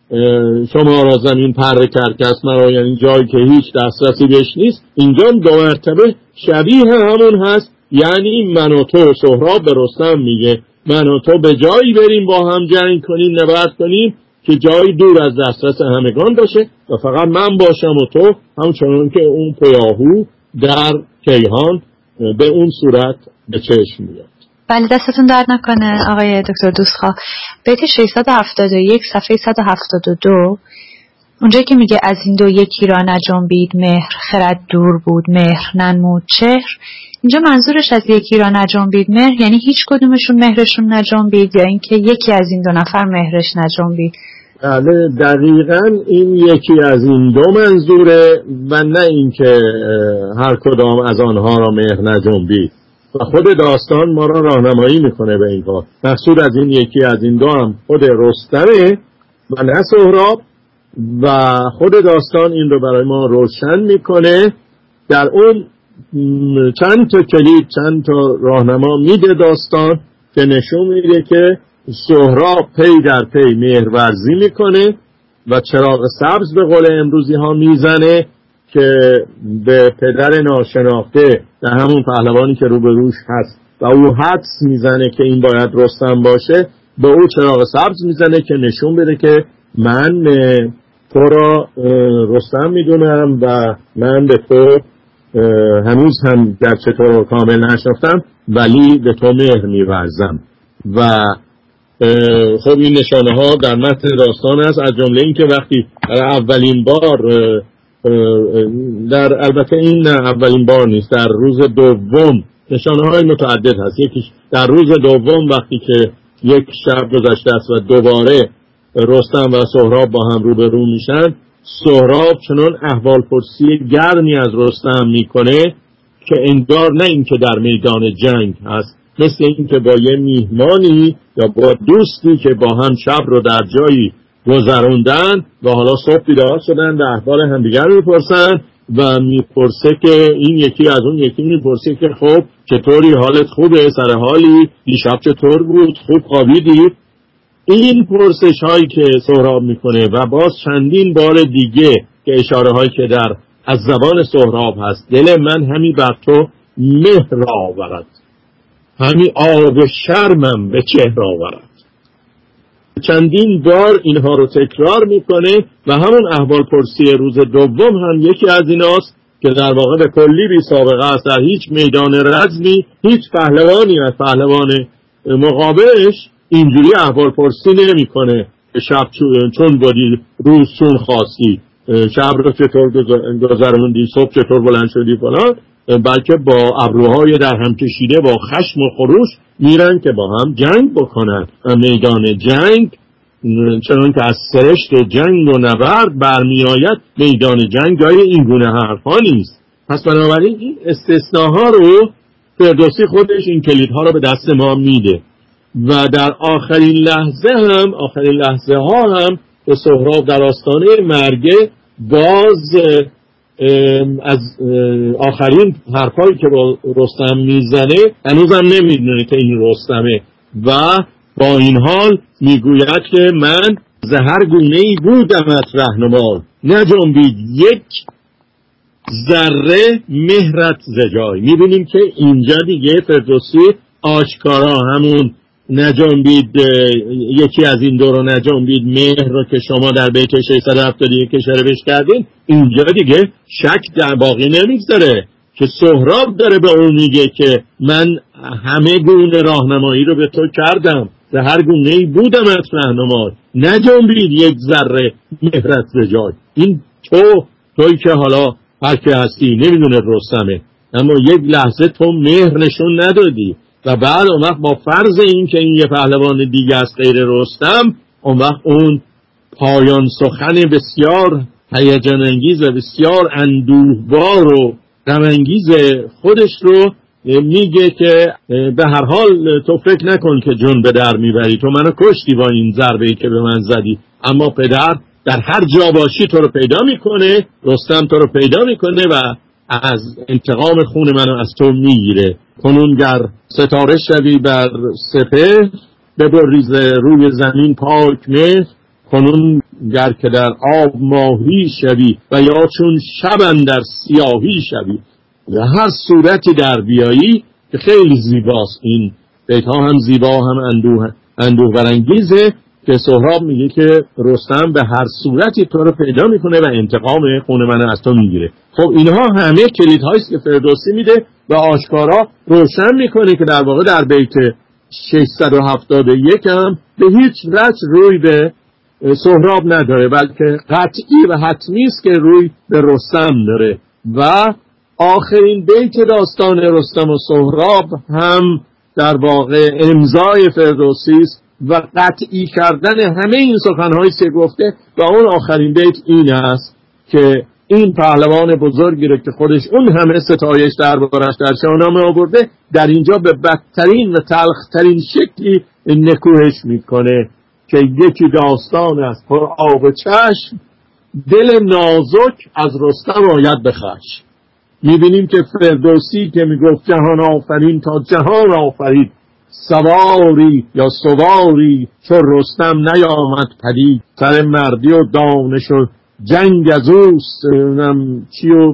شما را زمین پر کرکس مرا، یعنی جایی که هیچ دسترسی بهش نیست، اینجا دو مرتبه شبیه همون هست. یعنی من و تو، سهراب به رستم میگه من و تو به جایی بریم با هم جنگ کنیم، نبرد کنیم که جایی دور از دسترس همگان باشه و فقط من باشم و تو، همچنان که اون پیاهو در کیهان به اون صورت به چشم میاد. بله، دستتون درد نکنه آقای دکتر دوستخواه. بیت ششصد و هفتاد و یک صفحه صد و هفتاد و دو، اونجایی که میگه از این دو یکی را نجنبید مهر، خرد دور بود مهر ننمود چهر، اینجا منظورش از یکی را نجنبید مهر یعنی هیچ کدومشون مهرشون نجنبید یا اینکه یکی از این دو نفر مهرش نجنبید؟ بله دقیقاً این یکی از این دو منظوره و نه اینکه هر کدام از آنها را مهر نجنبید. و خود داستان ما را راهنمایی میکنه به این کار. مقصود از این یکی از این دو هم خود رستمه و نه سهراب و خود داستان این رو برای ما روشن میکنه. در اون چند تا کلید، چند تا راهنما میده داستان که نشون میده که سهراب پی در پی مهرورزی میکنه و چراغ سبز به قول امروزی ها میزنه که به پدر ناشناخته، در همون پهلوانی که روبروش هست و او حدس میزنه که این باید رستم باشه، به او چراغ سبز میزنه که نشون بده که من تو را رستم میدونم و من به تو هنوز هم گرچه تو رو کامل نشناختم ولی به تو مهر میورزم. و خب این نشانه ها در متن داستان است، از جمله این که وقتی اولین بار در البته این اولین بار نیست، در روز دوم نشانه های متعدد هست. یکیش در روز دوم وقتی که یک شب گذشته است و دوباره رستم و سهراب با هم روبرو میشن، سهراب چنان احوال پرسی گرمی از رستم میکنه که انگار نه این که در میدان جنگ هست، مثل این که با یه میهمانی یا با دوستی که با هم شب رو در جایی گذروندن و حالا صبح بیدار شدن و احوال همدیگر میپرسن و میپرسه که این یکی از اون یکی میپرسه که خب چطوری، حالت خوبه، سر حالی، دیشب چطور بود، خوب خوابیدی؟ این پرسش هایی که سهراب میکنه و باز چندین بار دیگه که اشاره هایی که در از زبان سهراب هست، دل من همی بر تو مهر آورد، همی آب شرمم به چهر آورد. چندین بار اینها رو تکرار میکنه و همون احوال پرسی روز دوم هم یکی از ایناست که در واقع به کلی بی سابقه است. در هیچ میدان رزمی هیچ پهلوانی از پهلوان مقابلش اینجوری احوال پرسی نمی کنه شب چون بودی، روز چون خواستی، شب رو چطور گذروندی، صبح چطور بلند شدی فلان، بلکه با ابروهای در هم کشیده با خشم و خروش میرن که با هم جنگ بکنن و میدان جنگ چون که از سرشت جنگ و نبرد برمی آید میدان جنگ جای این گونه حرفا نیست. پس بنابراین این استثناها رو فردوسی خودش این کلیدها رو به دست ما میده و در آخرین لحظه هم آخرین لحظه ها هم به سهراب در آستانه مرگ باز از آخرین حرفایی که با رستم میزنه هنوزم نمیدونه که این رستمه و با این حال میگوید که من زهر گونه ای بودمت رهنمای، نجنبید یک ذره مهرت ز جای. میبینیم که اینجا دیگه فردوسی آشکارا همون نجنبید یکی از این دو رو نجنبید مهر رو که شما در بیت ششصد و هفتاد و یک اشاره بهش کردین، اینجا دیگه شک در باقی نمیگذاره که سهراب داره به اون میگه که من همه گونه راهنمایی رو به تو کردم، به هر گونه ای بودمت راهنمای، نجنبید یک ذره مهرت ز جای. این تو توی که حالا هر که هستی نمیدونه رستمه، اما یک لحظه تو مهر نشون ندادی و بعد اون وقت با فرض این که این یه پهلوان دیگه از غیر رستم، اون وقت اون پایان سخن بسیار هیجان انگیز و بسیار اندوهبار و غم انگیز خودش رو میگه که به هر حال تو فکر نکن که جون به در میبری، تو منو کشتی با این ضربه‌ای که به من زدی، اما پدر در هر جا باشی تو رو پیدا میکنه، رستم تو رو پیدا میکنه و از انتقام خون منو از تو میگیره. کنون گر ستاره شوی بر سپهر، ببریز روی زمین پاک مهر، کنون گر که در آب ماهی شوی و یا چون شب اندر سیاهی شوی. و هر صورتی در بیایی که خیلی زیباست، این بیت ها هم زیبا هم اندوه اندوه برانگیزه که سهراب میگه که رستم به هر صورتی تو رو پیدا میکنه و انتقام خون من از تو میگیره. خب اینها همه کلید هاییست که فردوسی میده و آشکارا روشن میکنه که در واقع در بیت ششصد و هفتاد و یک هم به هیچ وجه روی به سهراب نداره، بلکه قطعی و حتمی است که روی به رستم داره. و آخرین بیت داستان رستم و سهراب هم در واقع امضای فردوسی است و قطعی کردن همه این سخن‌هایی که گفته. و اون آخرین بیت این است که این پهلوان بزرگی رو که خودش اون همه ستایش دربارش در شاهنامه آورده، در اینجا به بدترین و تلخترین شکلی نکوهش میکنه که یکی داستان است پر آب و چشم، دل نازک از رستم آید به خشم. میبینیم که فردوسی که میگفت جهان آفرین تا جهان آفرید، سواری یا سواری چو رستم نیامد پدید، سر مردی و دانش و جنگ از اوست، چی و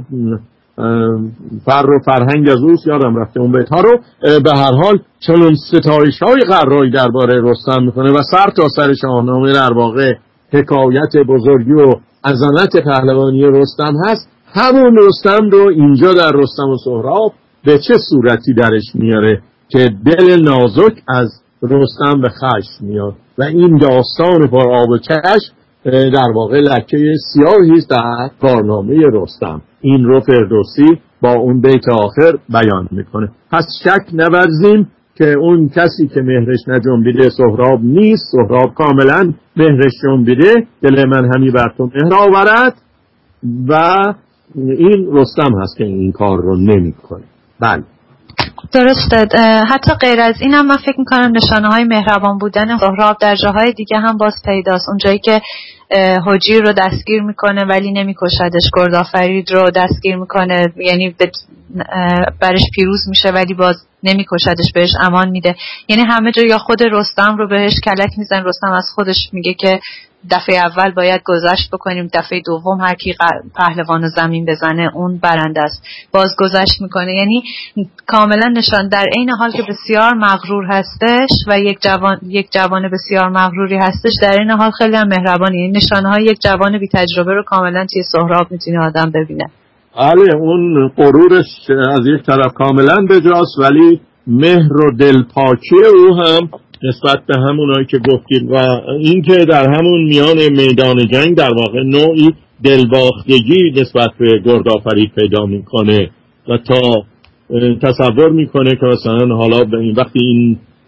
فر و فرهنگ از اوست، یادم رفته اون بیت ها رو. به هر حال چنون ستایش های قرایی درباره رستم میکنه و سر تا سر شاهنامه در واقع حکایت بزرگی و عظمت پهلوانی رستم هست. همون رستم رو اینجا در رستم و سهراب به چه صورتی درش میاره که دل نازک از رستم به خشم میاد و این داستان پر آب و چشم در واقع لکه سیاهی است در کارنامه رستم. این رو فردوسی با اون بیت آخر بیان میکنه. پس شک نورزیم که اون کسی که مهرش نجنبیده سهراب نیست، سهراب کاملا مهرش جنبیده، دل من همی بر تو مهر آورد و این رستم هست که این کار رو نمی کنه. بله درسته. حتی غیر از این هم من فکر میکنم نشانه های مهربان بودن سهراب در جاهای دیگه هم باز پیداست. اونجایی که هجیر رو دستگیر میکنه ولی نمیکشدش، گردآفرید رو دستگیر میکنه یعنی برش پیروز میشه ولی باز نمیکشدش، بهش امان میده. یعنی همه جا یا خود رستم رو بهش کلک میزن، رستم از خودش میگه که دفعه اول باید گذشت بکنیم، دفعه دوم هر کی پهلوان زمین بزنه اون برنده است، باز گذشت میکنه. یعنی کاملا نشان در عین حال که بسیار مغرور هستش و یک جوان یک جوان بسیار مغروری هستش، در این حال خیلی هم مهربانی. یعنی نشانهای یک جوان بی تجربه رو کاملا توی سهراب میتونه آدم ببینه. بله اون غرورش از یک طرف کاملا بجاست، ولی مهر و دلپاکی او هم نسبت به همونایی که گفتید و این که در همون میان میدان جنگ در واقع نوعی دلباختگی نسبت به گردآفرید پیدا میکنه و تا تصور میکنه که مثلا حالا به این وقتی این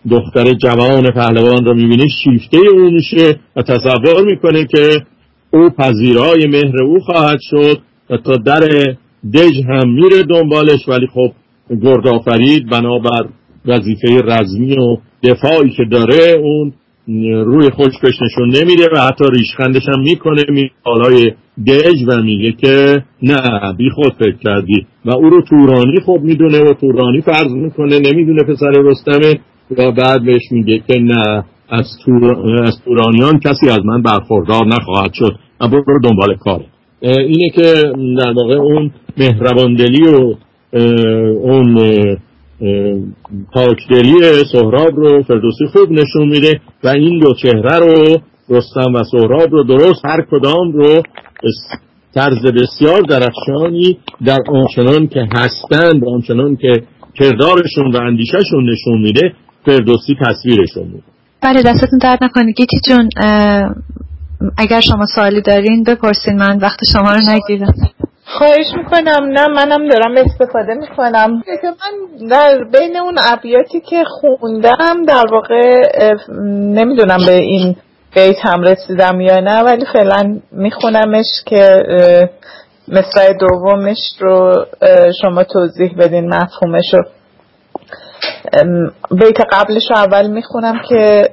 دختر جوان پهلوان رو میبینه شیفته او میشه و تصور میکنه که او پذیرای مهر او خواهد شد و تا در دژ هم میره دنبالش، ولی خب گردآفرید بنابر وظیفه رزمی و دفاعی که داره اون روی خوشش نشون نمیده و حتی ریشخندش هم میکنه می بالای دژ و میگه که نه بی خود فکر کردی و او رو تورانی خب میدونه و تورانی فرض میکنه نمیدونه پسر رستمه و بعد بهش میگه که نه از, تور... از تورانیان کسی از من برخوردار نخواهد شد و برو دنبال کاره. اینه که در واقع اون مهرباندلی و اون پاکدلی سهراب رو فردوسی خوب نشون میده و این دو چهره رو رستم و سهراب رو درست هر کدام رو طرز بسیار درخشانی در آنچنان که هستند و آنچنان که کردارشون و اندیشهشون نشون میده فردوسی تصویرشون میده. بله دستتون درد نکنه. گیتی جون اگر شما سوالی دارین بپرسین، من وقت شما رو نگیرم. خواهش میکنم. نه منم دارم استفاده میکنم که من در بین اون ابیاتی که خوندم در واقع نمیدونم به این بیت هم رسیدم یا نه، ولی فعلا میخونمش که مصرع دومش رو شما توضیح بدین مفهومش رو. بیت قبلش رو اول میخونم که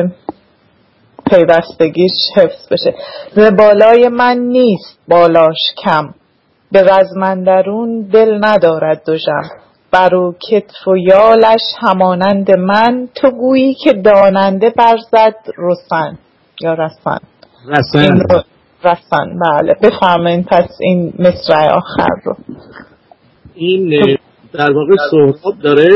پیوستگیش حفظ بشه. ز بالای من نیست بالاش کم، به رزمندرون دل ندارد دوژم. برو کتف و یالش همانند من، تو گویی که داننده برزد رسن یا رسن رسن رسن. بله بفرمایین پس این مصرع آخر رو. این در واقع سهراب داره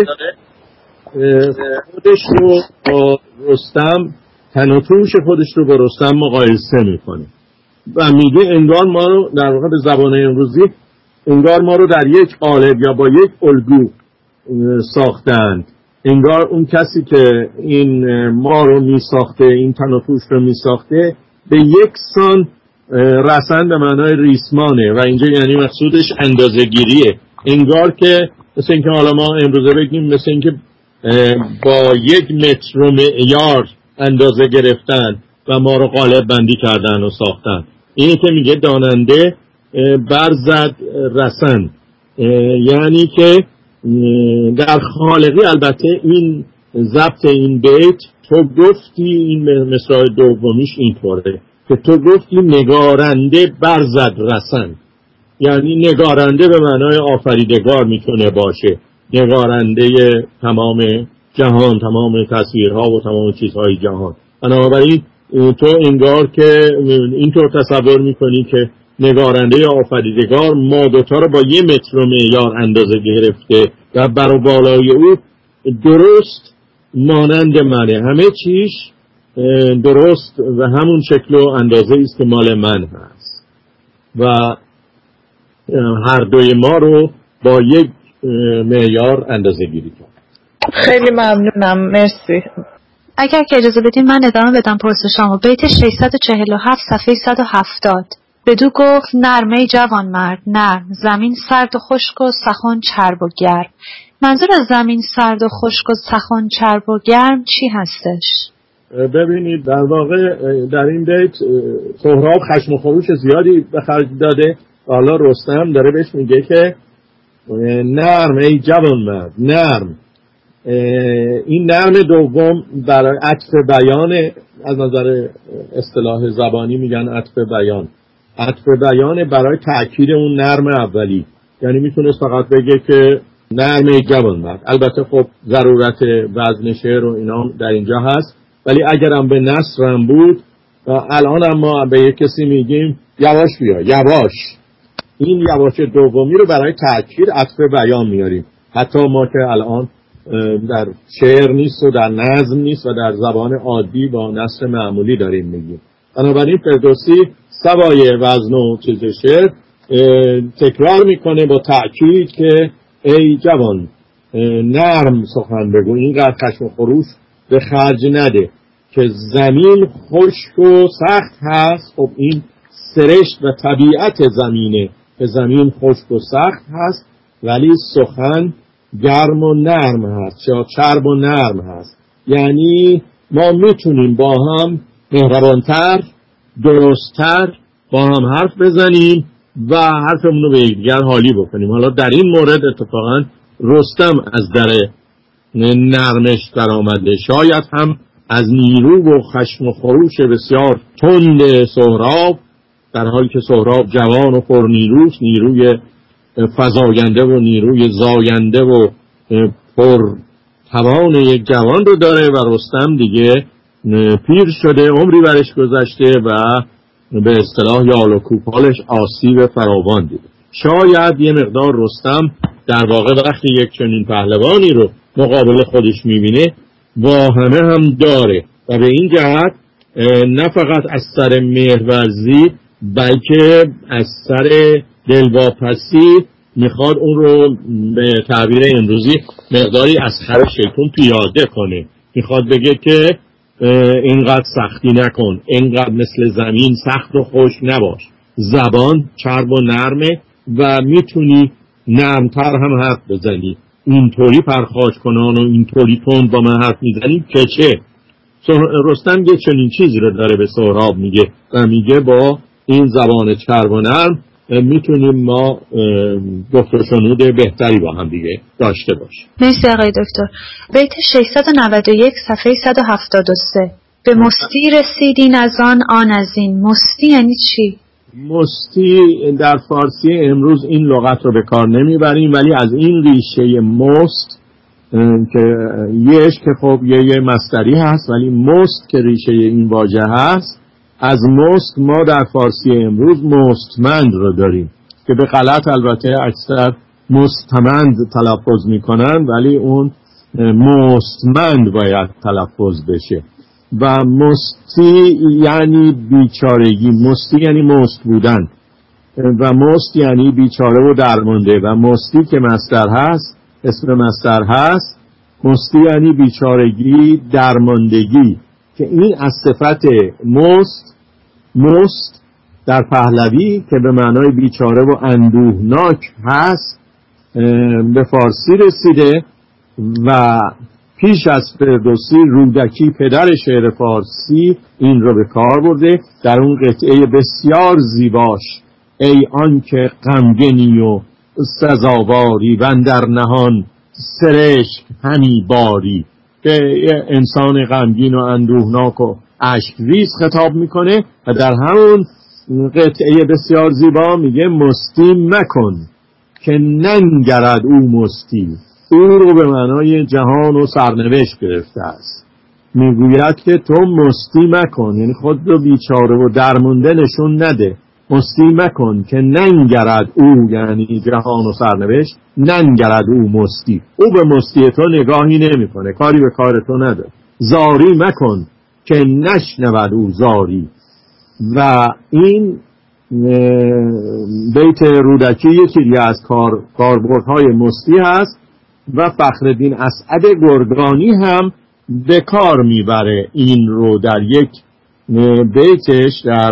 خودش رو با رستم، تن و توش خودش رو با رستم مقایسه میکنه و میگه انگار ما رو در واقع به زبان امروزی انگار ما رو در یک قالب یا با یک الگو ساختند. انگار اون کسی که این ما رو میساخته، این تن و توش رو میساخته، به یک سان رسن به معنای ریسمانه و اینجا یعنی مقصودش اندازه گیریه. انگار که مثل اینکه حالا ما امروزه بگیم مثل اینکه با یک متر و معیار اندازه گرفتن و ما رو قالب بندی کردن و ساختن. اینی که میگه داننده برزد رسن، یعنی که در خالقی البته این ضبط این بیت تو گفتی، این مصرع دومیش اینطوره که تو گفتی نگارنده برزد رسن، یعنی نگارنده به معنای آفریدگار میتونه باشه، نگارنده تمام جهان، تمام تصویرها و تمام چیزهای جهان. بنابراین تو انگار که اینطور تصور میکنی که نگارنده آفریدگار ما دوتا رو با یه متر و معیار اندازه گرفته و بر و بالای او درست مانند منه، همه چیش درست و همون شکل و اندازه است که مال من هست و هر دوی ما رو با یک معیار اندازه گیری کرد. خیلی ممنونم، مرسی. اگر که اجازه بدین من ادامه بدم پرسشامو. بیت ششصد و چهل و هفت صفحه صد و هفتاد. بدو گفت نرمه جوان مرد نرم، زمین سرد و خشک و سخن چرب و گرم. منظور از زمین سرد و خشک و سخن چرب و گرم چی هستش؟ ببینید در واقع در این بیت سهراب خشم و خروش زیادی به خرج داده. حالا رستم داره بهش میگه که نرم ای جوان مرد نرم. این نرم دوم برای عطف بیان، از نظر اصطلاح زبانی میگن عطف بیان، عطف بیان برای تأکید اون نرم اولی. یعنی میتونست فقط بگه که نرم ای جوان مرد. البته خب ضرورت وزن شعر و اینا در اینجا هست، ولی اگرم به نثرم بود الان هم ما به یک کسی میگیم یواش بیا یواش، این یواش دومی رو برای تأکید عطف بیان میاریم. حتی ما که الان در شعر نیست و در نظم نیست و در زبان عادی با نثر معمولی داریم میگیم. بنابراین فردوسی سوای وزن و چیز شعر تکرار میکنه با تأکید که ای جوان نرم سخن بگو، اینقدر خشم و خروش به خرج نده که زمین خشک و سخت هست. خب این سرشت و طبیعت زمینه که زمین خشک و سخت هست، ولی سخن گرم و نرم هست یا چرب و نرم هست. یعنی ما میتونیم با هم مهربانتر، درستتر با هم حرف بزنیم و حرفمون رو به یکدیگر حالی بکنیم. حالا در این مورد اتفاقا رستم از در نرمش در آمده، شاید هم از نیرو و خشم و خروش بسیار تند سهراب، در حالی که سهراب جوان و پر نیروست، نیروی فزاینده و نیروی زاینده و پر توان یک جوان رو داره و رستم دیگه پیر شده، عمری برش گذشته و به اصطلاح یال و کوپالش آسیب فراوان دیده. شاید یه مقدار رستم در واقع وقتی یک چنین پهلوانی رو مقابل خودش میبینه واهمه هم داره و به این جهت نه فقط از سر مهرورزی بلکه از سر دلواپسی میخواد اون رو به تعبیر امروزی مقداری از خر شیطون پیاده کنه. میخواد بگه که اینقدر سختی نکن، اینقدر مثل زمین سخت و خوش نباش، زبان چرب و نرمه و میتونی نرمتر هم حرف بزنی، اینطوری پرخاش کنان و اینطوری تند با من حرف میزنی که چه. رستم یه چنین چیزی رو داره به سهراب میگه و میگه با این زبان چرب و نرم میتونیم ما گفت و شنود بهتری با هم دیگه داشته باشیم. مرسی آقای دکتر. بیت ششصد و نود و یک صفحه صد و هفتاد و سه. به مستی رسیدین از آن آن از این. مستی یعنی چی؟ مستی در فارسی امروز این لغت رو به کار نمیبریم، ولی از این ریشه مست که یهش که خب یه یه مصدری هست، ولی مست که ریشه این واژه هست، از مست ما در فارسی امروز مستمند رو داریم که به غلط البته اکثر مستمند تلفظ میکنن، ولی اون مستمند باید تلفظ بشه. و مستی یعنی بیچارگی، مستی یعنی مست بودن و مست یعنی بیچاره و درمانده و مستی که مصدر هست، اسم مصدر هست، مستی یعنی بیچارگی، درماندگی، که این از صفت مست، مست در پهلوی که به معنای بیچاره و اندوهناک هست به فارسی رسیده و پیش از فردوسی رودکی پدر شعر فارسی این رو به کار برده در اون قطعه بسیار زیباش: ای آن که غمگنی و سزاواری و اندر نهان سرشک همی باری، که انسان غمگین و اندوهناک و اشک‌ریز خطاب میکنه و در همون قطعه بسیار زیبا میگه مستی مکن که ننگرد او مستی. او رو به معنای جهان و سرنوشت گرفته است. میگوید که تو مستی مکن، یعنی خود رو بیچاره و درمونده نشون نده. مستی مکن که ننگرد او، یعنی جهان و سرنوشت، ننگرد او مستی. او به مستی تو نگاهی نمی کنه، کاری به کار تو نداره. زاری مکن که نشنود او زاری. و این بیت رودکی یکی دیگه از کار کاربردهای مستی هست و فخرالدین اسعد گرگانی هم به کار میبره این رو در یک بیتش، در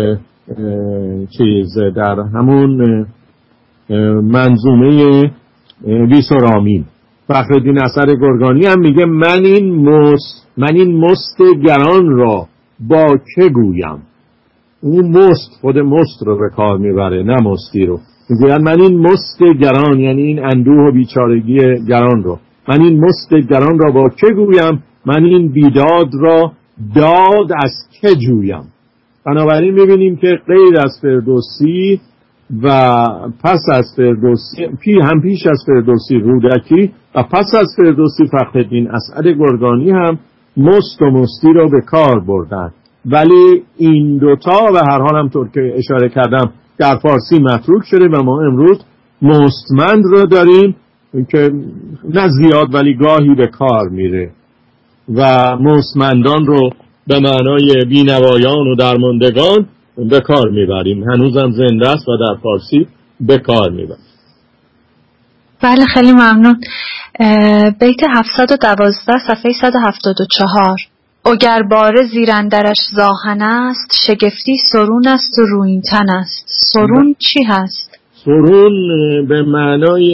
چیز در همون منظومه ویسرامین. فخرالدین اسعد گرگانی هم میگه من این مست من این مست گران را با که گویم. اون مست خود مست رو به کار میبره نه مستی رو. میگوید من این مست گران، یعنی این اندوه و بیچارگی گران رو، من این مست گران را با که گویم، من این بیداد را داد از که جویم. بنابراین میبینیم که غیر از فردوسی و پس از فردوسی، پی هم پیش از فردوسی رودکی و پس از فردوسی فخرالدین اسعد گرگانی هم مست و مستی رو به کار بردن. ولی این دوتا و هر حال هم طور که اشاره کردم در فارسی متروک شده و ما امروز مستمند رو داریم که نه زیاد ولی گاهی به کار میره و مستمندان رو به معنای بینوایان و درماندگان به کار میبریم. هنوزم زنده است و در فارسی به کار میبریم. بله خیلی ممنون. بیت هفتصد و دوازده صفحه صد و هفتاد و چهار. اگر باره زیراندرش زاهن است، شگفتی سرون است و رویینتن است. سرون چی هست؟ سرون به معنای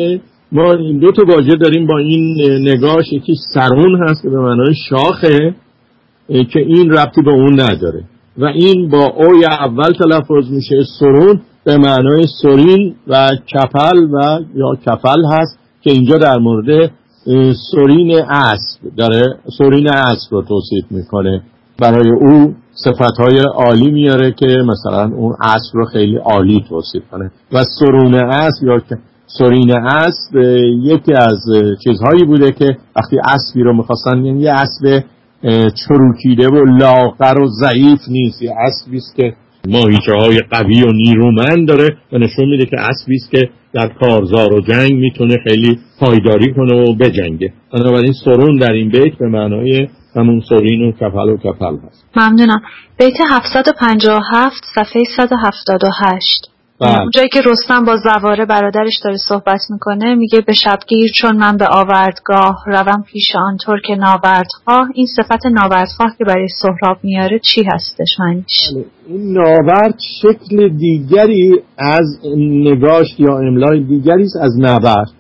ما این دو تا واژه داریم با این نگاش. یکی سرون هست که به معنای شاخه که این ربطی به اون نداره و این با اوی اول تلفظ میشه. سرون به معنای سرین و کپل و یا کفل هست که اینجا در مورد سرین اسب داره، سرین اسب رو توصیف میکنه. برای او صفتهای عالی میاره که مثلا اون اسب رو خیلی عالی توصیف کنه. و سرون اسب یا سرین اسب یکی از چیزهایی بوده که وقتی اسبی رو میخواستن، یعنی یه اسب چروکیده و لاغر و ضعیف نیست، یه اسبی است که ماهیچه‌های قوی و نیرومند داره و نشون میده که اسبی است که در کارزار و جنگ میتونه خیلی پایداری کنه و بجنگه. بنابراین سرون در این بیت به معنای همون سرین و کفل و کفل هست. ممنونم. بیت هفتصد و پنجاه و هفت صفحه صد و هفتاد و هشت، اونجایی که رستم با زواره برادرش داره صحبت میکنه، میگه به شبگیر چون من به آوردگاه روم پیش آن ترک ناوردخواه. این صفت ناوردخواه که برای سهراب میاره چی هستش معنیش؟ این ناورد شکل دیگری از نگاشت یا املای دیگری است از نبرد.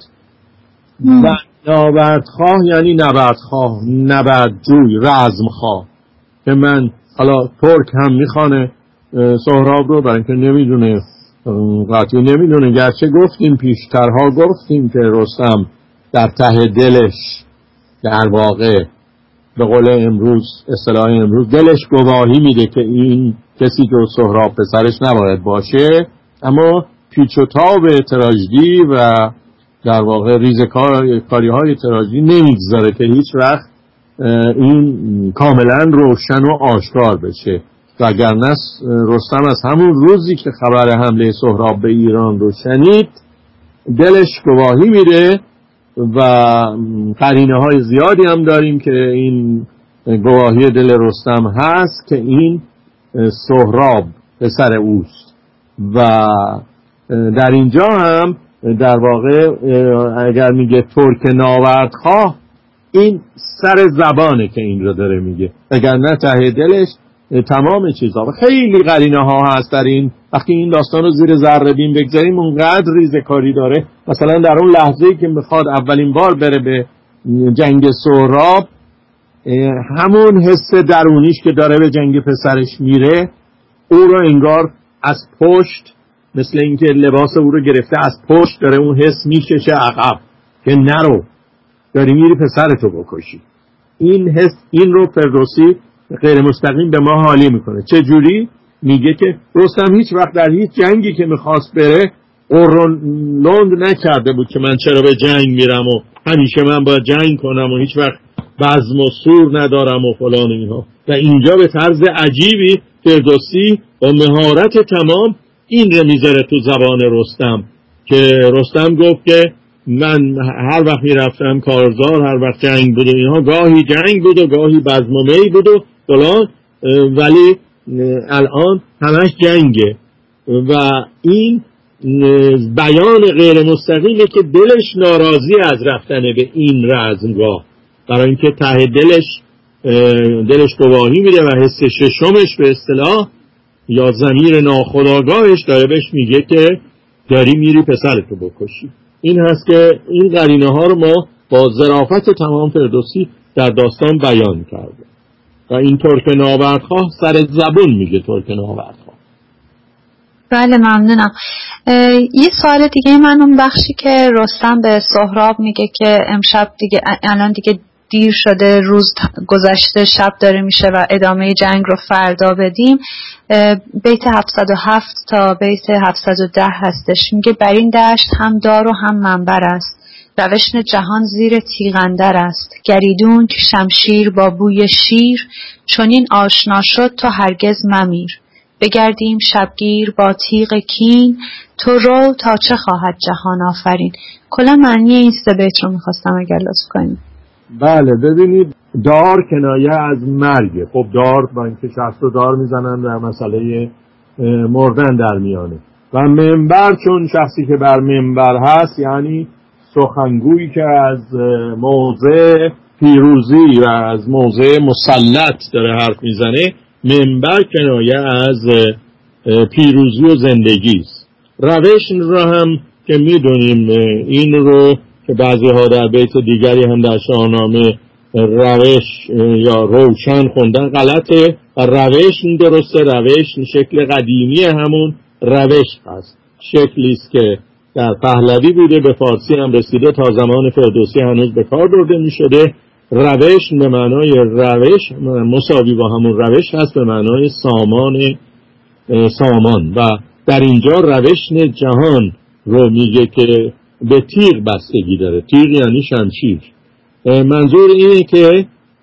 و ناوردخواه یعنی نبردخواه، نبردجوی، رزمخواه. که من حالا ترک هم میخوانه سهراب رو برای اینکه نمیدونه، قطعی نمیدونه، گرچه گفتیم پیشترها گفتیم که رستم در ته دلش در واقع به قول امروز، اصطلاح امروز، دلش گواهی میده که این کسی که سهراب پسرش نباید باشه، اما پیچ و تاب تراژدی و در واقع ریزکاری های تراژدی نمیگذاره که هیچ وقت این کاملا روشن و آشکار بشه. و اگرنه رستم از همون روزی که خبر حمله سهراب به ایران رو شنید دلش گواهی میده و قرینه های زیادی هم داریم که این گواهی دل رستم هست که این سهراب پسر اوست. و در اینجا هم در واقع اگر میگه ترک ناوردخواه، این سر زبانه که این رو داره میگه، اگرنه ته دلش تمام چیزها. و خیلی قرینه ها هست در این. وقتی این داستان رو زیر ذره بین بگذاریم اونقدر ریزکاری داره. مثلا در اون لحظه‌ای که میخواد اولین بار بره به جنگ سهراب، همون حس درونیش که داره به جنگ پسرش میره، او رو انگار از پشت، مثل اینکه لباس او رو گرفته از پشت داره اون حس میکشه عقب که نرو، داری میری پسرتو بکشی. این حس، این رو فردوسی غیر مستقیم به ما حالی میکنه. چه جوری؟ میگه که رستم هیچ وقت در هیچ جنگی که میخواست بره قرون لند نکرده بود که من چرا به جنگ میرم و همیشه من باید جنگ کنم و هیچ وقت بزم و سور ندارم و فلان اینها. و اینجا به طرز عجیبی فردوسی با مهارت تمام این رو میذاره تو زبان رستم که رستم گفت که من هر وقت میرفتم کارزار، هر وقت جنگ بود و اینها، گاهی جنگ بود و گاهی بزم و می بود و فلان، ولی الان همش جنگه. و این بیان غیر مستقیمه که دلش ناراضی از رفتن به این رزمگاه، برای اینکه ته دلش دلش گواهی میده و حس ششمش به اصطلاح یا ضمیر ناخودآگاهش داره بهش میگه که داری میری پسرتو بکشی. این هست که این قرینه ها رو ما با ظرافت تمام فردوسی در داستان بیان کرده. و این ترک ناوردخواه سر زبون میگه ترک ناوردخواه. بله ممنونم. یه سوال دیگه من، اون بخشی که رستم به سهراب میگه که امشب دیگه، الان دیگه دیر شده، روز گذشته، شب داره میشه و ادامه جنگ رو فردا بدیم، بیت هفتصد و هفت تا بیت هفتصد و ده هستش. میگه بر این دشت هم دار و هم منبر است، روشن جهان زیر تیغندر است، گریدون که شمشیر با بوی شیر، چنین آشنا شد تو هرگز ممیر، بگردیم شبگیر با تیغ کین، تو رو تا چه خواهد جهان آفرین. کلا معنی این سه بیت رو میخواستم اگر لطف کنیم. بله ببینید، دار کنایه از مرگه. خب دار با اینکه شخص رو دار میزنن در مسئله مردن در میانه. و منبر چون شخصی که بر منبر هست یعنی سخنگویی که از موضع پیروزی و از موضع مسلط داره حرف میزنه. منبر کنایه از پیروزی و زندگی است. روش را هم که میدونیم این رو که بعضی ها در بیت دیگری هم در شاهنامه روش یا روشن خوندن غلطه. روش درسته، روش شکل قدیمی همون روش هست، شکلی است که در پهلوی بوده، به فارسی هم رسیده، تا زمان فردوسی هنوز به کار برده می شده. روش به معنای روش مساوی با همون روش هست به معنای سامان سامان و در اینجا روشن جهان رو میگه که به تیغ بستگی داره. تیغ یعنی شمشیر. منظور اینه که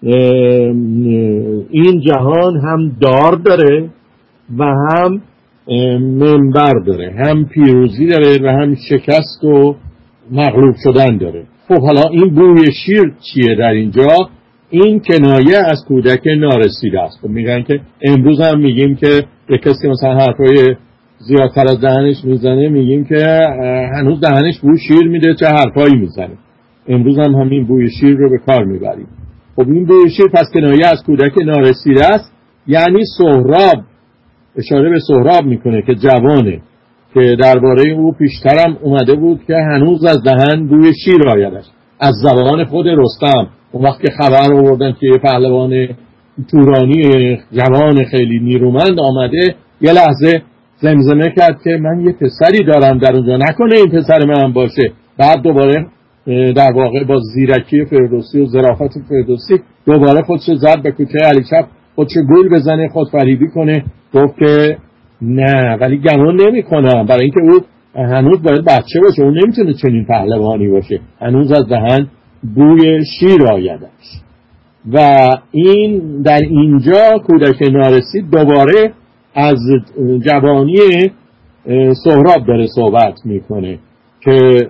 این جهان هم دار داره و هم منبر داره، هم پیروزی داره و هم شکست و مغلوب شدن داره. خب حالا این بوی شیر چیه در اینجا؟ این کنایه از کودک نارسیده است. خب میگن که امروز هم میگیم که یک کسی مثلا حرفای زیادتر از دهنش میزنه میگیم که هنوز دهنش بوی شیر میده چه حرفایی میزنه. امروز هم همین بوی شیر رو به کار میبریم. خب این بوی شیر پس کنایه از کودک نارسیده است، یعنی سهراب، اشاره به سهراب میکنه که جوانه، که درباره او پیشترم اومده بود که هنوز از دهن بوی شیر آیدش. از زبان خود رستم اون وقت که خبر آوردن که یه پهلوان تورانی جوان خیلی نیرومند آمده، یه لحظه زمزمه کرد که من یه پسری دارم در اونجا، نکنه این پسر من باشه. بعد دوباره در واقع با زیرکی فردوسی و ظرافت فردوسی دوباره خودش زد به کوچه علیچپ، خودش گول بزنه، خود فریبی کنه، گفت که نه ولی گمان نمی کنم، برای اینکه او هنوز باید بچه باشه، اون نمیتونه چنین پهلوانی باشه، هنوز از دهن بوی شیر آیدش. و این در اینجا کودک نارسید دوباره از جوانی سهراب داره صحبت میکنه که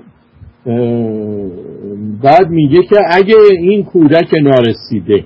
بعد میگه که اگه این کودک نارسیده،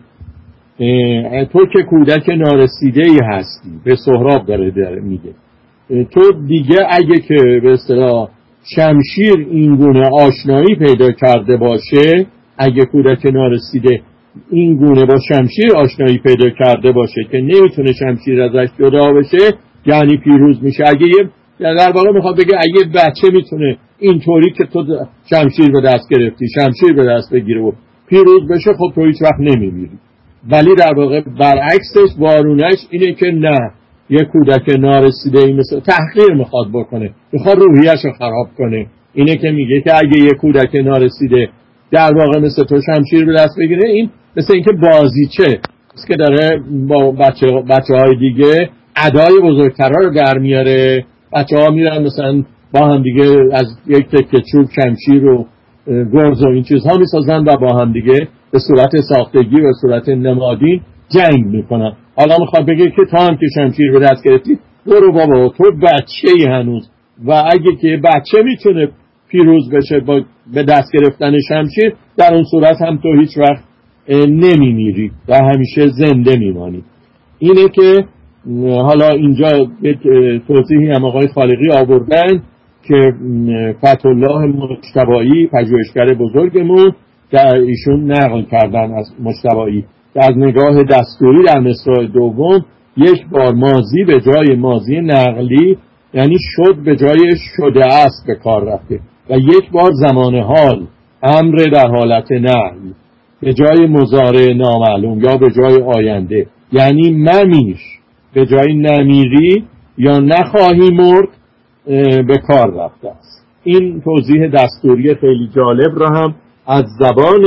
تو که کودک نارسیده ای هستی، به سهراب داره, داره میگه، تو دیگه اگه که به اصطلاح شمشیر این گونه آشنایی پیدا کرده باشه، اگه کودک نارسیده این گونه با شمشیر آشنایی پیدا کرده باشه که نمیتونه شمشیر ازش جدا بشه، یعنی پیروز میشه. اگه یه در واقع میخواد بگه اگه بچه میتونه اینطوری که تو شمشیر به دست گرفتی شمشیر به دست بگیره و پیروز بشه، خب تو هیچ وقت نمیمیری. ولی در واقع برعکسش وارونش اینه که نه، یه کودک نارسیده ای مثل تحقیر میخواد بکنه، میخواد روحیش رو خراب کنه. اینه که میگه که اگه یه کودک نارسیده در واقع مثل تو شمشیر به دست بگیره، این مثل اینکه بازیچه است که داره با بچه بچه های دیگه ادای بزرگترها رو در میاره. بچه ها میرن مثلا با هم دیگه از یک تکه چوب شمشیر و گرز و این چیزها میسازن و با هم دیگه به صورت ساختگی و صورت نمادین جنگ میکنن. حالا میخواد بگه که تا هم که شمشیر به دست گرفتی، برو بابا تو بچه‌ای هنوز، و اگه که بچه میتونه پیروز بشه با به دست گرفتن شمشیر، در اون صورت هم تو هیچ وقت نمیمیری و همیشه زنده میمانی. اینه که حالا اینجا یک توضیحی هم آقای خالقی آوردن که فتح الله مجتبایی پژوهشگر بزرگمون در ایشون نقل کردن از مجتبایی که از نگاه دستوری در مصرع دوم یک بار ماضی به جای ماضی نقلی، یعنی شد به جای شده است به کار رفته، و یک بار زمان حال امر در حالت نهی به جای مضارع نامعلوم یا به جای آینده، یعنی ممیش به جای نمیری یا نخواهی مرد به کار رفته است. این توضیح دستوری خیلی جالب را هم از زبان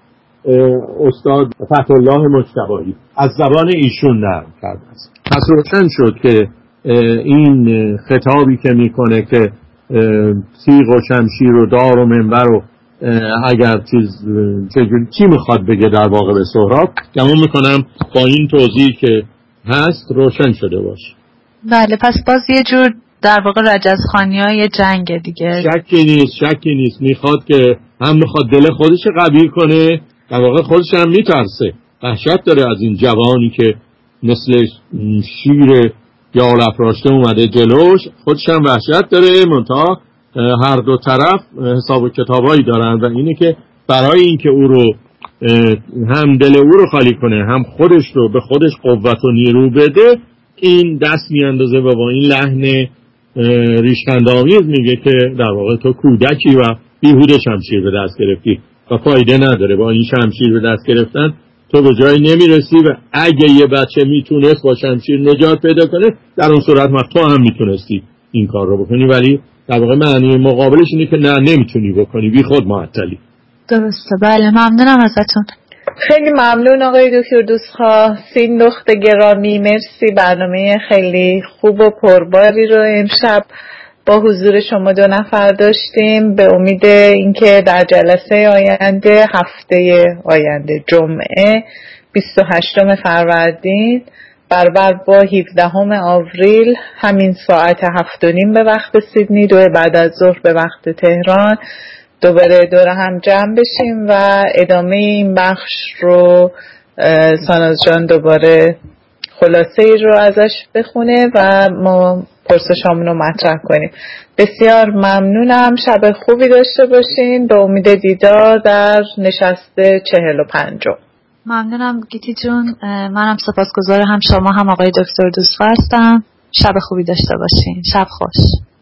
استاد فتح الله مجتبایی از زبان ایشون نقل کرده است. پس روشن شد که این خطابی که میکنه که تیغ و شمشیر و دار و منبر و اگر چیز چجوری چی میخواد بگه در واقع به سهراب، گمان میکنم با این توضیحی که هست روشن شده باشه. بله، پس باز یه جور در واقع رجزخوانی‌های جنگ دیگه. شکی نیست شکی نیست میخواد که هم میخواد دل خودش قوی کنه، در واقع خودش هم میترسه، وحشت داره از این جوانی که مثل شیر یا افراشته اومده جلوش، خودش هم وحشت داره. منتها هر دو طرف حساب و کتابایی دارن و اینه که برای اینکه او رو هم دل او رو خالی کنه هم خودش رو به خودش قوت و نیرو بده، این دست میاندازه و با این لحن ریشخندآمیز میگه که در واقع تو کودکی و بیهوده شمشیر به دست گرفتی و فایده نداره. با این شمشیر به دست گرفتن تو به جایی نمیرسی و اگه یه بچه میتونست با شمشیر نجات پیدا کنه در اون صورت ما تو هم میتونستی این کار رو بکنی، ولی در واقع معنی مقابلش اینه که نه نمیتونی بکنی، بی خود معطلی. درسته، بله ممنونم ازتون. خیلی ممنون آقای دکتر دوستخواه. سیندخت گرامی، مرسی، برنامه خیلی خوب و پرباری رو امشب با حضور شما دو نفر داشتیم. به امید اینکه در جلسه آینده، هفته آینده جمعه بیست و هشتم فروردین برابر با هفدهم آوریل همین ساعت هفت و نیم به وقت سیدنی، دو بعد از ظهر به وقت تهران، دوباره دور هم جمع بشیم و ادامه این بخش رو ساناز جان دوباره خلاصه ای رو ازش بخونه و ما پرسشامون رو مطرح کنیم. بسیار ممنونم، شب خوبی داشته باشین. به امید دیدار در نشست چهل و پنجم. ممنونم گیتی جون، منم سپاسگزار هم شما هم آقای دکتر دوستخواه هستم. شب خوبی داشته باشین. شب خوش.